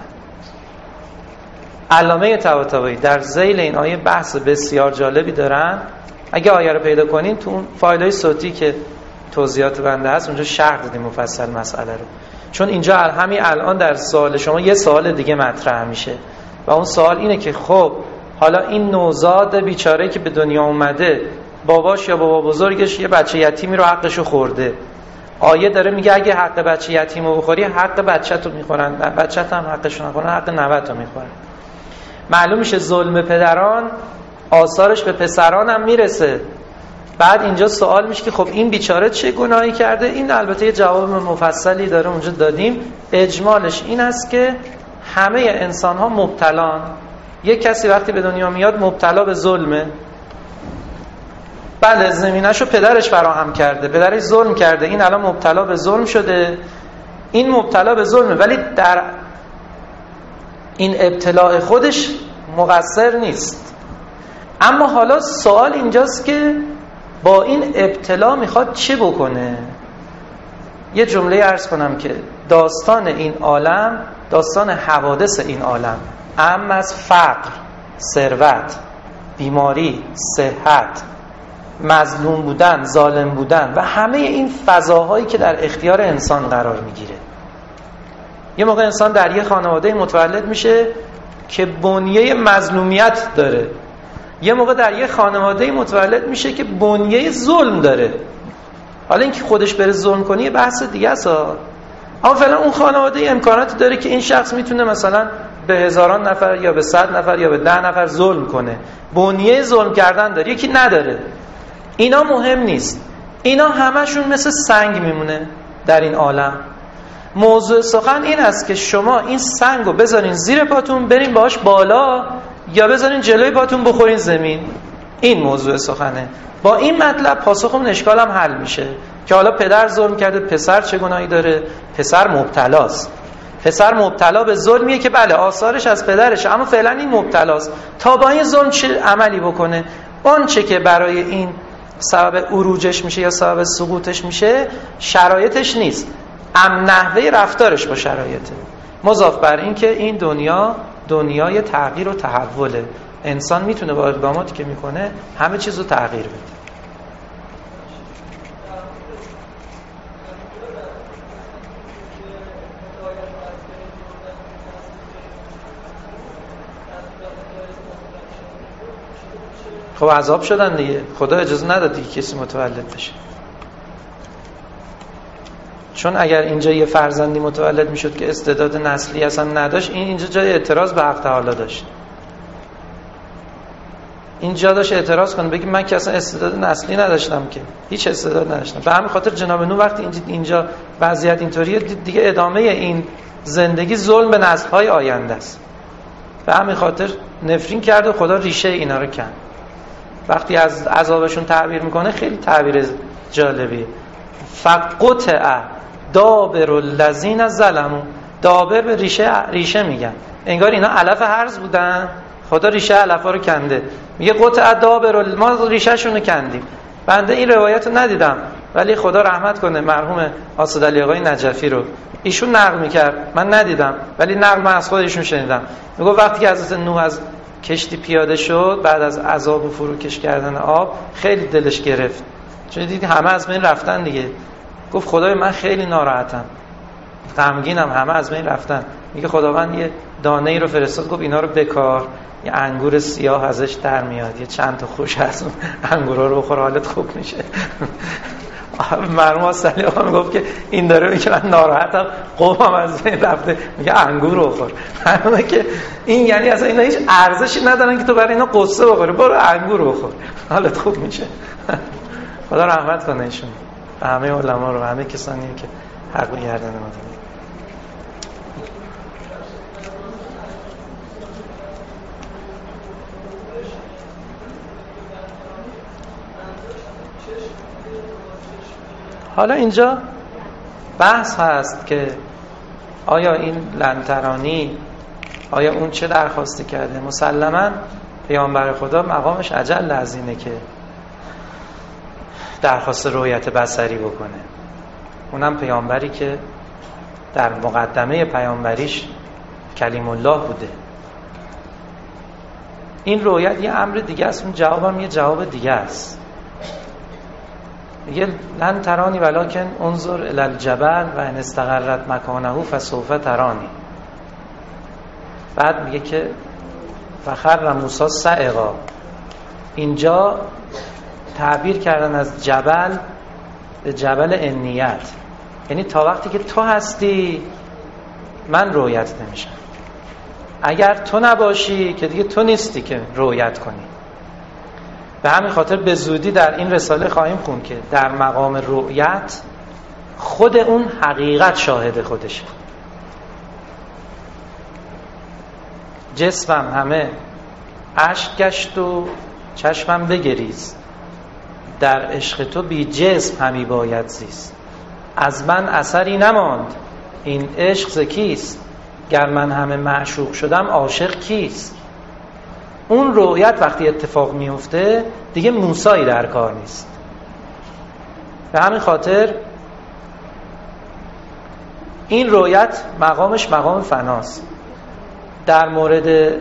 علامه طباطبایی در ذیل این آیه بحث بسیار جالبی دارن. اگه آیه رو پیدا کنین تو اون فایل‌های صوتی که توضیحات بنده هست اونجا شرح دادیم مفصل مسئله رو. چون اینجا همین الان در سوال شما یه سوال دیگه مطرح میشه و اون سوال اینه که خب حالا این نوزاد بیچاره‌ای که به دنیا اومده، باباش یا بابا بزرگش یه بچه یتیمی رو حقشو خورده. آیه داره میگه اگه حق بچه یتیمو بخوری حق بچه‌تو میخورن، بچه‌ت هم حقشو نخورن حق نوه‌تو میخورن. معلوم میشه ظلم پدران آثارش به پسران هم میرسه. بعد اینجا سوال میشه که خب این بیچاره چه گناهی کرده؟ این البته یه جواب مفصلی داره اونجا دادیم. اجمالش این است که همه انسان ها مبتلان. یک کسی وقتی به دنیا میاد مبتلا به ظلمه. بله زمینه‌شو پدرش فراهم کرده، پدرش ظلم کرده، این الان مبتلا به ظلم شده. این مبتلا به ظلمه، ولی در این ابتلاع خودش مقصر نیست. اما حالا سوال اینجاست که با این ابتلا میخواد چه بکنه؟ یه جمله عرض کنم که داستان این عالم، داستان حوادث این عالم، اما از فقر، ثروت، بیماری، صحت، مظلوم بودن، ظالم بودن و همه این فضاهایی که در اختیار انسان قرار میگیره. یه موقع انسان در یه خانواده متولد میشه که بنیه مظلومیت داره. یه موقع در یه خانواده متولد میشه که بنیه ظلم داره. حالا اینکه خودش بره ظلم کنه یه بحث دیگه است، اما فعلا اون خانواده امکاناتی داره که این شخص میتونه مثلا به هزاران نفر یا به 100 نفر یا به 10 نفر ظلم کنه، بنیه ظلم کردن داره، یکی نداره. اینا مهم نیست، اینا همشون مثل سنگ میمونه در این عالم. موضوع سخن این است که شما این سنگو بذارین زیر پاتون برین باهاش بالا یا بذارین جلوی پاتون بخورین زمین. این موضوع سخنه. با این مطلب پاسخ اون اشکالم حل میشه که حالا پدر ظلم کرده، پسر چه گناهی داره؟ پسر مبتلاست. پسر مبتلا به ظلمیه که بله آثارش از پدرشه، اما فعلا این مبتلاست. تا با این ظلم چه عملی بکنه؟ اون چه که برای این سبب عروجش میشه یا سبب سقوطش میشه شرایطش نیست، نحوه رفتارش با شرایطه. مضاف بر این که این دنیا دنیای تغییر و تحوله. انسان میتونه با اقداماتی که میکنه همه چیز رو تغییر بده. خب عذاب شدن دیگه، خدا اجازه نداد دیگه کسی متولد بشه. چون اگر اینجا یه فرزندی متولد میشد که استعداد نسلی اصلا نداشت، اینجا جای اعتراض به حق تعالی داشت. اینجا داشت اعتراض کنه بگی من که اصلا استعداد نسلی نداشتم، که هیچ استعداد نداشتم. به همین خاطر جناب نوح وقتی اینجا وضعیت اینطوریه دیگه ادامه این زندگی ظلم به نسل‌های آینده است. به همین خاطر نفرین کرد و خدا ریشه اینا رو کند. وقتی از عذابشون تعبیر میکنه خیلی تعبیر جالبی. فقطع دابر الذین ظلموا. دابر به ریشه میگن، انگار اینا علف هرز بودن، خدا ریشه علفا رو کنده. میگه قطع دابر، ما ریشه شون رو کندیم. بنده این روایت رو ندیدم ولی خدا رحمت کنه مرحوم اسدعلی آقای نجفی رو، ایشون نقل میکرد، من ندیدم ولی نقل من از خودشون شنیدم. میگه وقتی که حضرت نوح از کشتی پیاده شد بعد از عذاب و فروکش کردن آب خیلی دلش گرفت، چون دید همه از بین رفتن دیگه. گفت خدای من خیلی ناراحتم، غمگینم، همه از بین رفتن. میگه خداوند یه دانه ای رو فرستاد، گفت اینا رو بکار، یه انگور سیاه ازش در میاد، یه چند تا خوش از اون انگورا رو بخور حالت خوب میشه. مرحوم اسدعلی آقا میگفت که این داره میگه من ناراحتم، قومم از بین رفته، میگه انگور رو بخور. همونه که این یعنی اصلا اینا هیچ ارزشی ندارن که تو برای اینا قصه بخوری، برو انگور رو بخور حالت خوب میشه. خدا رحمت کنه ایشون، همه علما رو، همه کسانی که حق گردن ما دارن. حالا اینجا بحث هست که آیا این لنترانی، آیا اون چه درخواستی کرده؟ مسلماً پیامبر خدا مقامش اجل از اینه که درخواست رؤیت بصری بکنه. اونم پیامبری که در مقدمه پیامبریش کلیم الله بوده. این رؤیت یه امر دیگه است، اون جوابم یه جواب دیگه است. میگه لن ترانی ولکن انظر الی الجبل و ان استقرت مکانه فسوف ترانی. بعد میگه که فخر موسی صعقا. اینجا تعبیر کردن از جبل به جبل انیت، یعنی تا وقتی که تو هستی من رؤیت نمیشم، اگر تو نباشی که دیگه تو نیستی که رؤیت کنی. به همین خاطر به زودی در این رساله خواهیم خوند که در مقام رؤیت خود اون حقیقت شاهد خودشه. جسمم همه اشک گشت و چشمم بگریز، در عشق تو بی جسم همی باید زیست. از من اثری نماند این عشق ز کیست، گر من همه معشوق شدم عاشق کیست. اون رؤیت وقتی اتفاق میفته دیگه موسایی در کار نیست. به همین خاطر این رؤیت مقامش مقام فناست. در مورد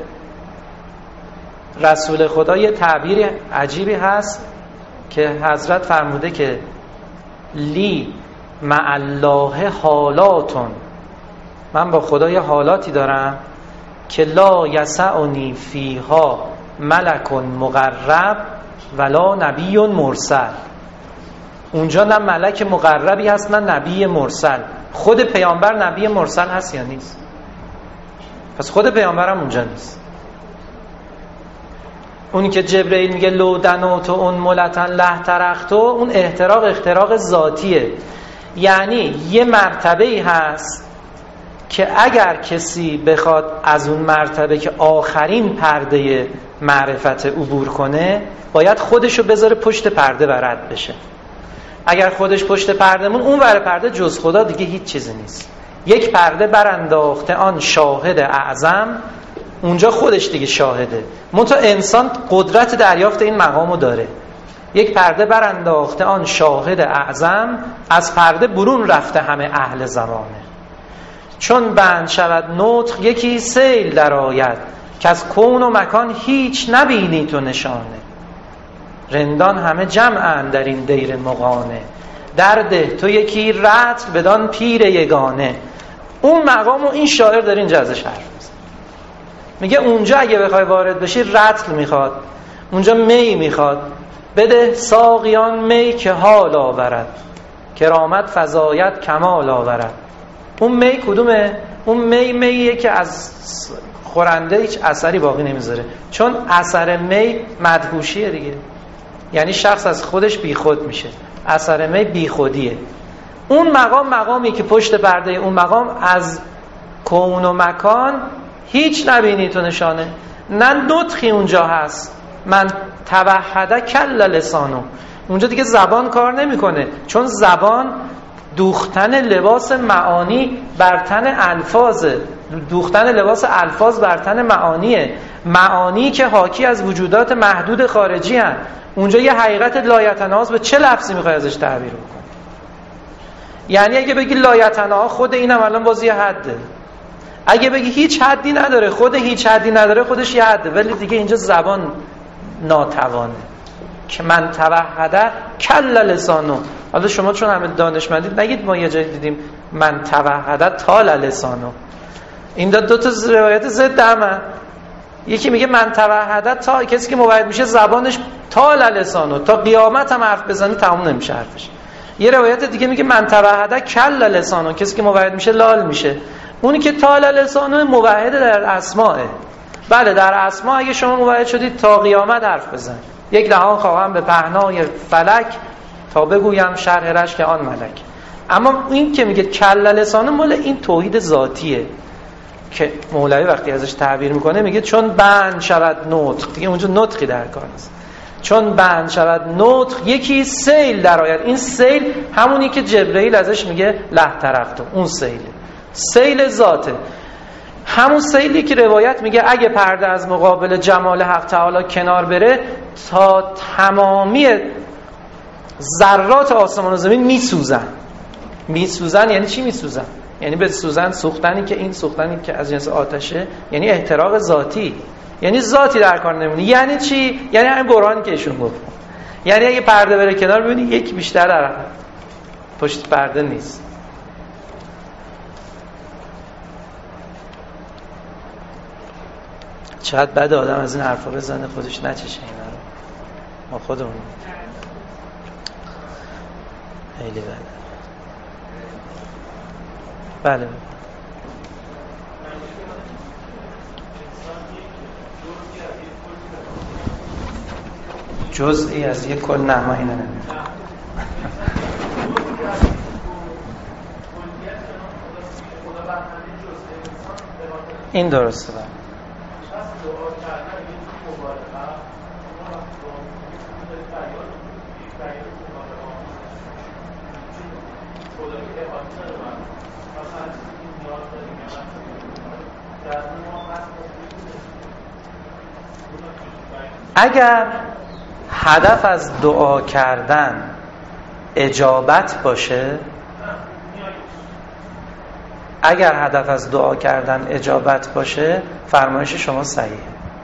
رسول خدا یه تعبیر عجیبی هست که حضرت فرموده که لی مع الله حالاتون، من با خدا یه حالاتی دارم که لا یسعنی فیها ملک مقرب ولا نبی مرسل. اونجا نه ملک مقربی هست نه نبی مرسل. خود پیامبر نبی مرسل هست یا نیست؟ پس خود پیامبر هم اونجا نیست. اونی که جبرئیل میگه لو دنوتو اون ملتن له ترختو، اون احتراق ذاتیه. یعنی یه مرتبه‌ای هست که اگر کسی بخواد از اون مرتبه که آخرین پرده معرفت عبور کنه، باید خودشو بذاره پشت پرده و رد بشه. اگر خودش پشت پرده مون، اون ور پرده جز خدا دیگه هیچ چیزی نیست. یک پرده برانداخته آن شاهد اعظم، اونجا خودش دیگه شاهده. منتها انسان قدرت دریافت این مقامو داره. یک پرده برانداخته آن شاهد اعظم، از پرده برون رفته همه اهل زمانه. چون بند شود نطق یکی سیل درآید، که از کون و مکان هیچ نبینی تو نشانه. رندان همه جمعند در این دیر مغانه، درده تو یکی رطل بدان پیر یگانه. اون مقامو این شاعر داره اینجا ازش حرف میزنه. میگه اونجا اگه بخوای وارد بشی رطل میخواد، اونجا می میخواد. بده ساقیان می که حال آورد، کرامت فزایت کمال آورد. اون می کدومه؟ اون میه که از خورنده هیچ اثری باقی نمیذاره، چون اثر می مدهوشیه دیگه. یعنی شخص از خودش بیخود میشه. اثر می بیخودیه. اون مقامی که پشت پرده اون مقام از کون و مکان هیچ نبینی تو نشانه. نه نطقی اونجا هست. من توحده کل لسانو، اونجا دیگه زبان کار نمیکنه، چون زبان دوختن لباس معانی بر تن الفاظه. دوختن لباس الفاظ بر تن معانیه. معانی که حاکی از وجودات محدود خارجی هن. اونجا یه حقیقت لایتناهاست. به چه لفظی میخوای ازش تعبیر بکنی؟ یعنی اگه بگی لایتناها، خود اینم الان باز یه حده. اگه بگی هیچ حدی نداره، خود هیچ حدی نداره خودش یه حده. ولی دیگه اینجا زبان ناتوانه. که من توحده کل لسانو. حالا شما چون همه دانشمندید نگید ما یه جایی دیدیم من توحده تال لسانو. این دو تا روایت ضد همه. یکی میگه من توحده تا، کسی که موحد میشه زبانش تال لسانو، تا قیامت هم حرف بزنه تموم نمیشه حرفش. یه روایت دیگه میگه من توحده کل لسانو، کسی که موحد میشه لال میشه. اونی که تال لسانو موحد در اسماءه. بله در اسماء اگه شما موحد شدید تا قیامت حرف بزن. یک دهان خواهم به پهنای فلک، تا بگویم شرح رشک آن ملک. اما این که میگه کل لسانه مال این توحید ذاتیه که مولوی وقتی ازش تعبیر میکنه میگه چون بند شود نطق، دیگه اونجا نطقی در کار است. چون بند شود نطق یکی سیل درآید. این سیل همونی که جبرئیل ازش میگه له ترختو، اون سیله، سیل ذاته. همون سیلی که روایت میگه اگه پرده از مقابل جمال حق تعالی کنار بره، تا تمامی ذرات آسمان و زمین میسوزن. یعنی چی میسوزن؟ یعنی به سوزن سوختنی که این سوختنی که از جنس آتشه، یعنی احتراق ذاتی، یعنی ذاتی در کار نمیمونه. یعنی چی؟ یعنی همین برهانی که ایشون گفت. یعنی اگه پرده بره کنار ببینی یک بیشتر در پشت پرده نیست. چقدر بده آدم از این حرفا بزنه خودش نچشه اینا رو. ما خودمون خیلی بده. بله جزئی از یک کل. نه ما اینو نمیدونم. این درسته. بله اگر هدف از دعا کردن اجابت باشه، اگر هدف از دعا کردن اجابت باشه، فرمایش شما صحیحه.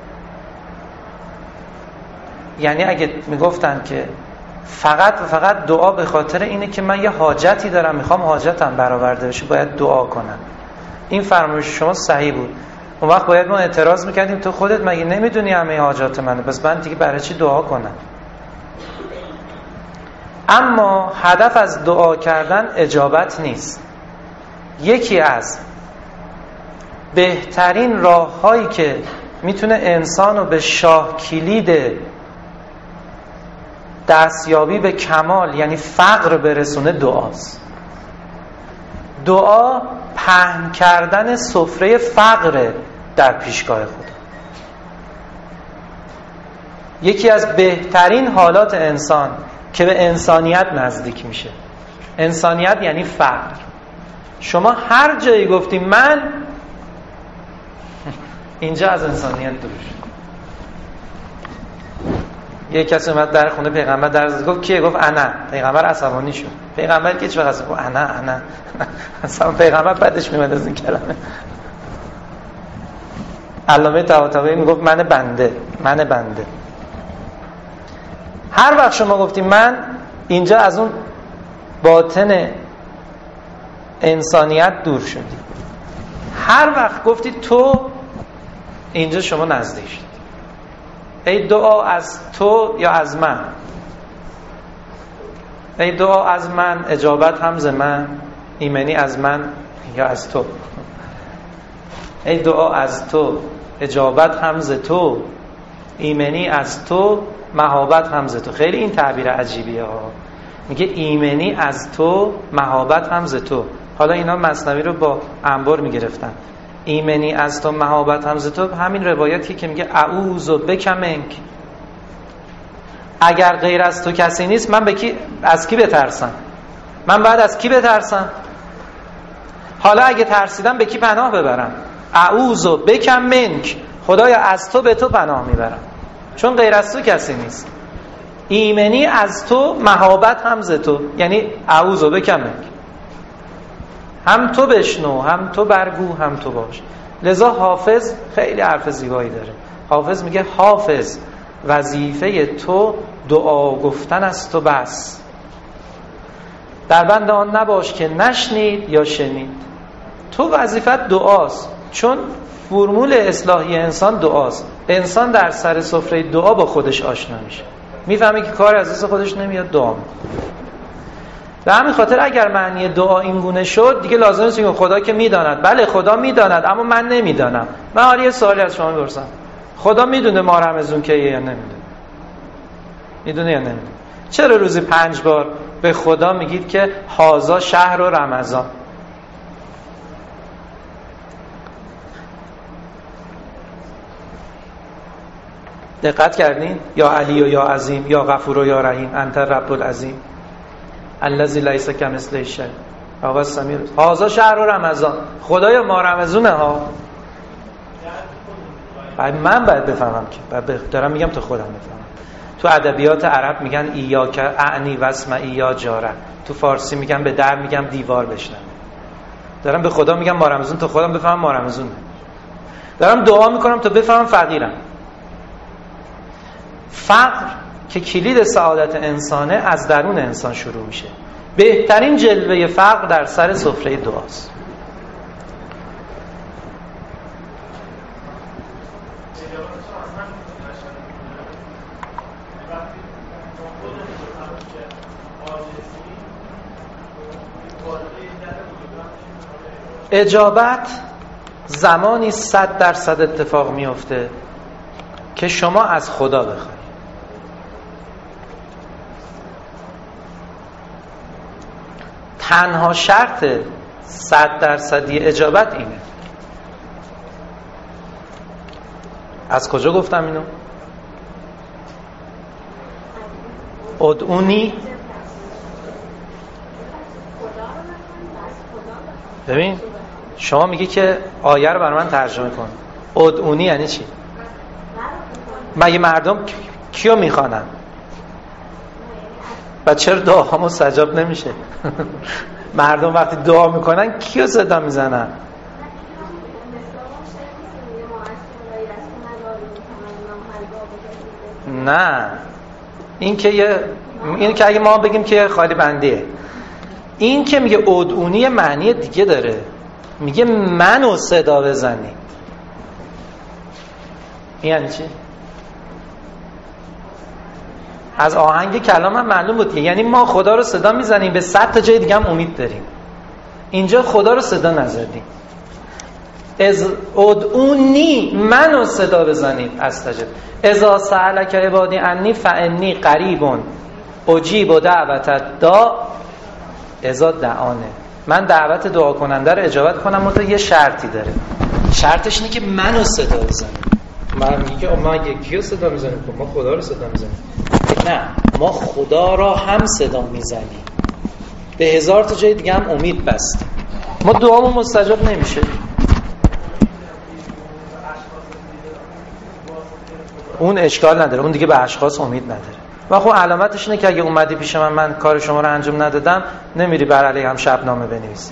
یعنی اگه میگفتن که فقط و فقط دعا به خاطر اینه که من یه حاجتی دارم میخوام حاجتم برآورده بشه باید دعا کنم، این فرمایش شما صحیح بود. اون وقت باید ما اعتراض میکردیم تو خودت مگه نمیدونی همه حاجات منه، پس من دیگه برای چی دعا کنم؟ اما هدف از دعا کردن اجابت نیست. یکی از بهترین راه‌هایی که میتونه انسانو به شاه کلید دستیابی به کمال یعنی فقر برسونه دعاست. دعا پهن کردن سفره فقر در پیشگاه خدا. یکی از بهترین حالات انسان که به انسانیت نزدیک میشه. انسانیت یعنی فقر. شما هر جایی گفتی من، اینجا از انسانیت دور شد. یک کسی اومد در خونه پیغمبر در گفت کیه؟ گفت انا. پیغمبر عصبانی شد. پیغمبر که چه وقت گفت انا اصلا پیغمبر بعدش میاد از این کلمه. علامه طباطبایی میگفت من بنده. هر وقت شما گفتی من، اینجا از اون باطن انسانیت دور شدی. هر وقت گفتی تو، اینجا شما نزدیک شدی. ای دعا از تو یا از من؟ ای دعا از من، اجابت هم ز من، ایمنی از من یا از تو؟ ای دعا از تو، اجابت هم ز تو، ایمنی از تو، مهابت هم ز تو. خیلی این تعبیر عجیبیه ها. میگه ایمنی از تو، مهابت هم ز تو. حالا اینا مثنوی رو با انبار میگرفتن. ایمنی از تو، مهابت هم ز تو، همین روایتی که میگه اعوذ بک منک، اگر غیر از تو کسی نیست من از کی بترسم؟ من باید از کی بترسم؟ حالا اگه ترسیدم به کی پناه ببرم؟ اعوذ بک منک، خدایا از تو به تو پناه میبرم، چون غیر از تو کسی نیست. ایمنی از تو، مهابت هم ز تو، یعنی اعوذ بک منک، هم تو بشنو، هم تو برگو، هم تو باش. لذا حافظ خیلی حرف زیبایی داره. حافظ میگه حافظ وظیفه تو دعا گفتن است و بس، در بند آن نباش که نشنید یا شنید. تو وظیفت دعاست، چون فرمول اصلاحی انسان دعاست. انسان در سر سفره دعا با خودش آشنا میشه، میفهمه که کار از دست خودش نمیاد، دعا میکنه. به همین خاطر اگر معنی دعا این گونه شد، دیگه لازم نیست که خدا که میداند. بله خدا میداند، اما من نمیدانم. من حالا یه سوالی از شما میپرسم، خدا میدونه ما رمضان کیه یا نمیدونه؟ میدونه یا نمیدونه؟ چرا روزی 5 بار به خدا میگید که هازا شهر و رمضان؟ دقت کردین؟ یا علی و یا عظیم، یا غفور و یا رحیم، انت رب العظیم الذی لیس کمثله شیء و هو السمیع. هازا شهر و رمضان، خدایا ما رمضونه ها. من باید بفهمم که دارم میگم تا خودم بفهمم. تو ادبیات عرب میگن ایاک اعنی واسمع یا جاره، تو فارسی میگن به در میگم دیوار بشنوه. دارم به خدا میگم ما رمضان تا خودم بفهمم ما رمضونه. دارم دعا میکنم تا بفهمم فقیرم. فقر که کلید سعادت انسانه از درون انسان شروع میشه. بهترین جلوه فقر در سر سفره دعاست. اجابت زمانی 100% اتفاق میفته که شما از خدا بخواید. تنها شرط 100% اجابت اینه. از کجا گفتم اینو؟ ادعونی. ببین شما میگی که آیه رو برای من ترجمه کن. ادعونی یعنی چی؟ مگه مردم کیو میخوانن؟ و چرا دعا مستجاب نمیشه؟ مردم وقتی دعا میکنن کیو صدا میزنن؟ نه، این که اگه ما بگیم که خالی بندیه، این که میگه ادعونی معنی دیگه داره. میگه منو صدا بزنی. این یعنی چی؟ از آهنگ کلامم معلوم بود که یعنی ما خدا رو صدا میزنیم، به 100 تا جای دیگه هم امید داریم. اینجا خدا رو صدا نزدیم. از ادعونی، منو صدا بزنید استجب. اذا سألک عبادی عنی فانی قریب اجیب دعوت الداع اذا دعانه. من دعوت دعا کننده رو اجابت کنم، منتها یه شرطی داره. شرطش اینه که منو صدا بزنید. من میگه ما یکی رو صدا میزنیم، ما خدا رو صدا میزنیم. نه، ما خدا را هم صدا میزنیم، به 1000 تا جای دیگه هم امید بستیم. ما دعامون مستجاب نمیشه. اون اشکال نداره، اون دیگه به اشخاص امید نداره. و خب علامتش اینه که اگه اومدی پیش من کار شما رو انجام ندادم، نمیری بر علیه هم شبنامه بنویسی.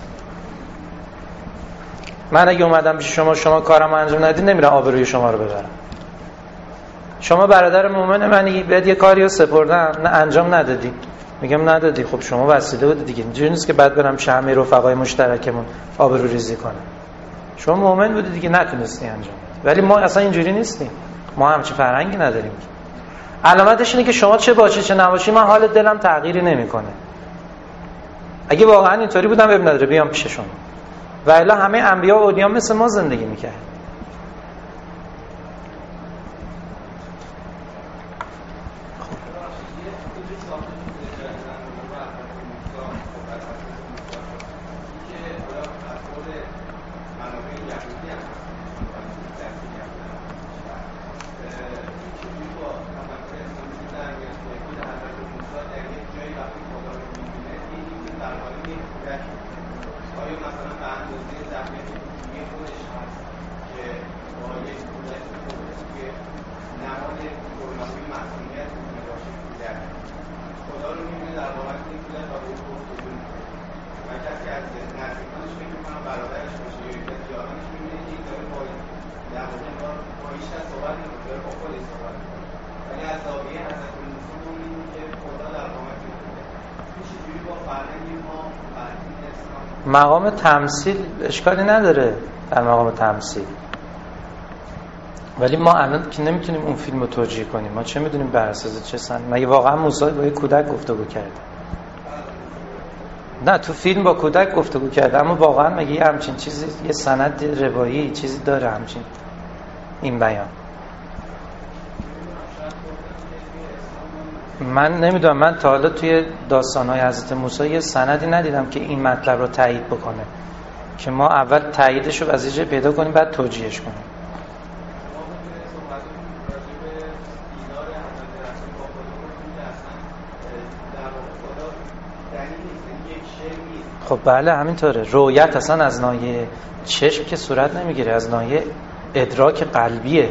من اگه اومدم پیش شما کارم انجام ندید، نمیرم آبروی شما رو ببرم. شما برادر مومن منی، بهت یه کاری رو سپردم، نه انجام ندادی، میگم ندادی، خب شما وسیله بودی دیگه. اینجوری نیست که بعد برم همه رفقای مشترکمون آبرو ریزی کنم. شما مومن بودی دیگه، نتونستی انجام. ولی ما اصلا اینجوری نیستیم، ما همچین فرهنگی نداریم. علامتش اینه که شما چه باشی چه نباشی، من حال دلم تغییری نمیکنه. اگه واقعا اینطوری بودم اب نداره بیام پیش شما، و الا همه انبیا و اولیا مثل ما زندگی میکرد. مقام تمثیل اشکالی نداره در مقام تمثیل، ولی ما الان که نمیتونیم اون فیلم رو توجیه کنیم. ما چه میدونیم بر اساس چه سند؟ مگه واقعا موسی با یک کودک گفتگو کرده؟ نه، تو فیلم با کودک گفتگو کرده، اما واقعا مگه همچین چیزی، یه سند روایی چیزی داره همچین این بیان؟ من نمیدونم، من تا حالا توی داستان‌های حضرت موسی یه سندی ندیدم که این مطلب رو تایید بکنه که ما اول تاییدش رو از یه جای پیدا کنیم بعد توجیهش کنیم. خب بله همینطوره. رؤیت اصلا از ناحیه چشم که صورت نمیگیره، از ناحیه ادراک قلبیه.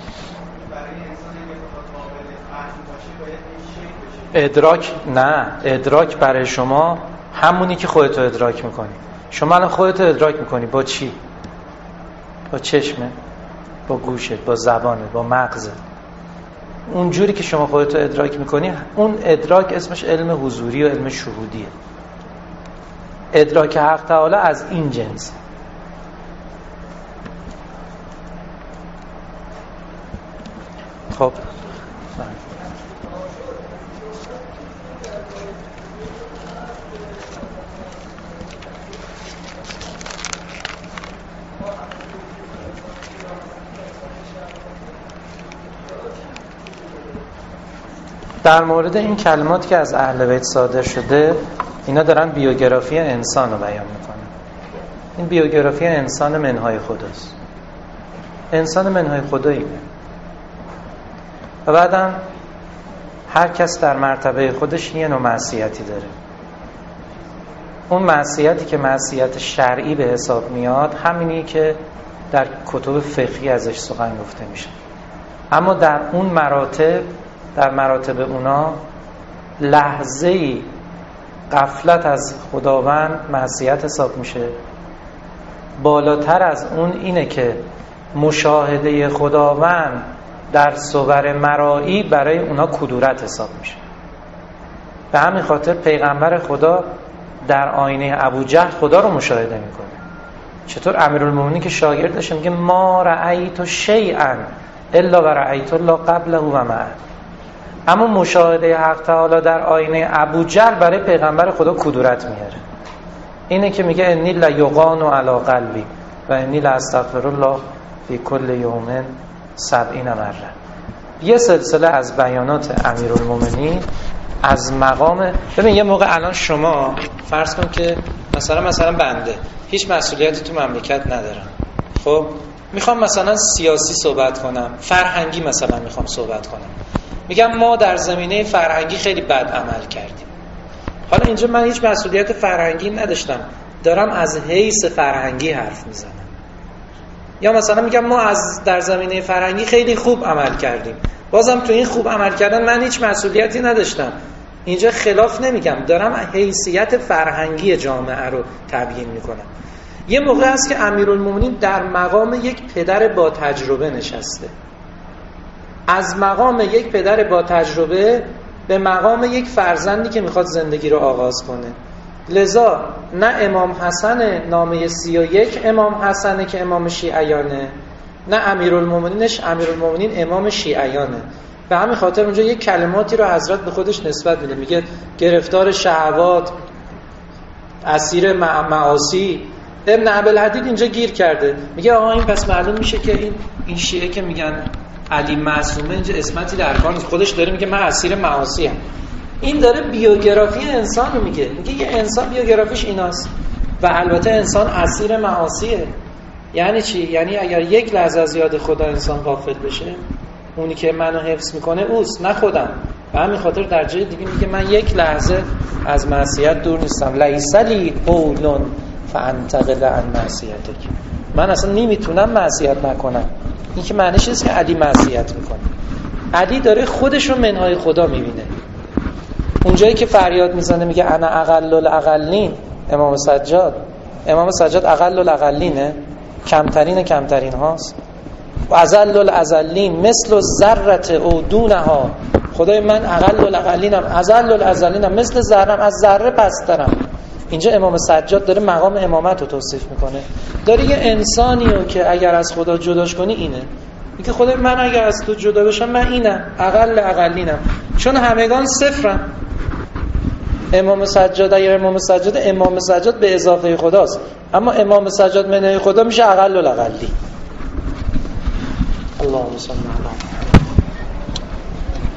ادراک نه، ادراک برای شما همونی که خودتو ادراک میکنی. شما الان خودتو ادراک میکنی با چی؟ با چشمه، با گوشت، با زبانه، با مغزت. اون جوری که شما خودتو ادراک میکنی، اون ادراک اسمش علم حضوری و علم شهودیه. ادراک حق تعالی از این جنس. خب در مورد این کلمات که از اهل بیت صادر شده، اینا دارن بیوگرافی انسان رو بیان میکنن. این بیوگرافی انسان منهای خداست، انسان منهای خداییه. و بعدم هر کس در مرتبه خودش یه نوع معصیتی داره. اون معصیتی که معصیت شرعی به حساب میاد همینی که در کتب فقهی ازش سخن گفته میشه. اما در اون مراتب، در مراتب اونا لحظه‌ای غفلت از خداوند معصیت حساب میشه. بالاتر از اون اینه که مشاهده خداوند در صور مرایی برای اونا کدورت حساب میشه. به همین خاطر پیغمبر خدا در آینه ابوجهل خدا رو مشاهده میکنه. چطور امیرالمومنین که شاگردش میگه ما رأیت شیئا الا و رأیت الله قبله و معه. اما مشاهده حق تعالی در آینه ابوجهل برای پیغمبر خدا کدورت میاره. اینه که میگه انی لیغان علی قلبی و انی لاستغفر الله فی کل یوم 70 مره. یه سلسله از بیانات امیرالمومنین از مقام. ببین یه موقع الان شما فرض کن که مثلا بنده هیچ مسئولیتی تو مملکت ندارم، خب میخوام مثلا سیاسی صحبت کنم، فرهنگی مثلا میخوام صحبت کنم، میگم ما در زمینه فرهنگی خیلی بد عمل کردیم. حالا اینجا من هیچ مسئولیت فرهنگی نداشتم، دارم از حیث فرهنگی حرف میزنم. یا مثلا میگم ما در زمینه فرهنگی خیلی خوب عمل کردیم، بازم تو این خوب عمل کردن من هیچ مسئولیتی نداشتم. اینجا خلاف نمیگم، دارم حیثیت فرهنگی جامعه رو تبیین میکنم. یه موقع هست که امیرالمومنین در مقام یک پدر با تجربه نشسته، از مقام یک پدر با تجربه به مقام یک فرزندی که میخواد زندگی رو آغاز کنه. لذا نه امام حسن نامه 31 امام حسنه که امام شیعیانه، نه امیرالمومنین امام شیعیانه. به همین خاطر اونجا یک کلماتی رو حضرت به خودش نسبت میده، میگه گرفتار شهوات، اسیر معاصی. ابن عبدالحدید اینجا گیر کرده، میگه آها این پس معلوم میشه که این شیعه که میگن علی معصومه اینجا اسمتی در کار نیست، خودش داره میگه من اسیر معاصی ام. این داره بیوگرافی انسان رو میگه یه انسان بیوگرافیش ایناست و البته انسان اسیر معاصیه. یعنی چی؟ یعنی اگر یک لحظه از یاد خدا انسان غافل بشه، اونی که منو حفظ میکنه اوست نه خودم. و همین خاطر در جای دیگه میگه من یک لحظه از معصیت دور نیستم. لیس لی قول فانتقل عن معصیتک. من اصلا نمیتونم معصیت نکنم. این که معنیش نیست که علی معصیت میکنه. علی داره خودش رو منهای خدا میبینه. اونجایی که فریاد میزنه میگه انا اقل الاقلین، امام سجاد اقل الاقلینه، کمترین هاست. و ازل الازلین مثل ذره او دونها. خدای من اقل الاقلینم، ازل الازلینم، مثل ذره‌ام، از ذره پسترم. اینجا امام سجاد داره مقام امامت رو توصیف میکنه. داره یه انسانی رو که اگر از خدا جداش کنی اینه، میگه خدای من اگر از تو جدا بشم من اینم، اقلینم، چون همگان صفرم. امام سجاد به اضافه خداست، اما امام سجاد منهای خدا میشه اقل الاقلی. اللهم صل علی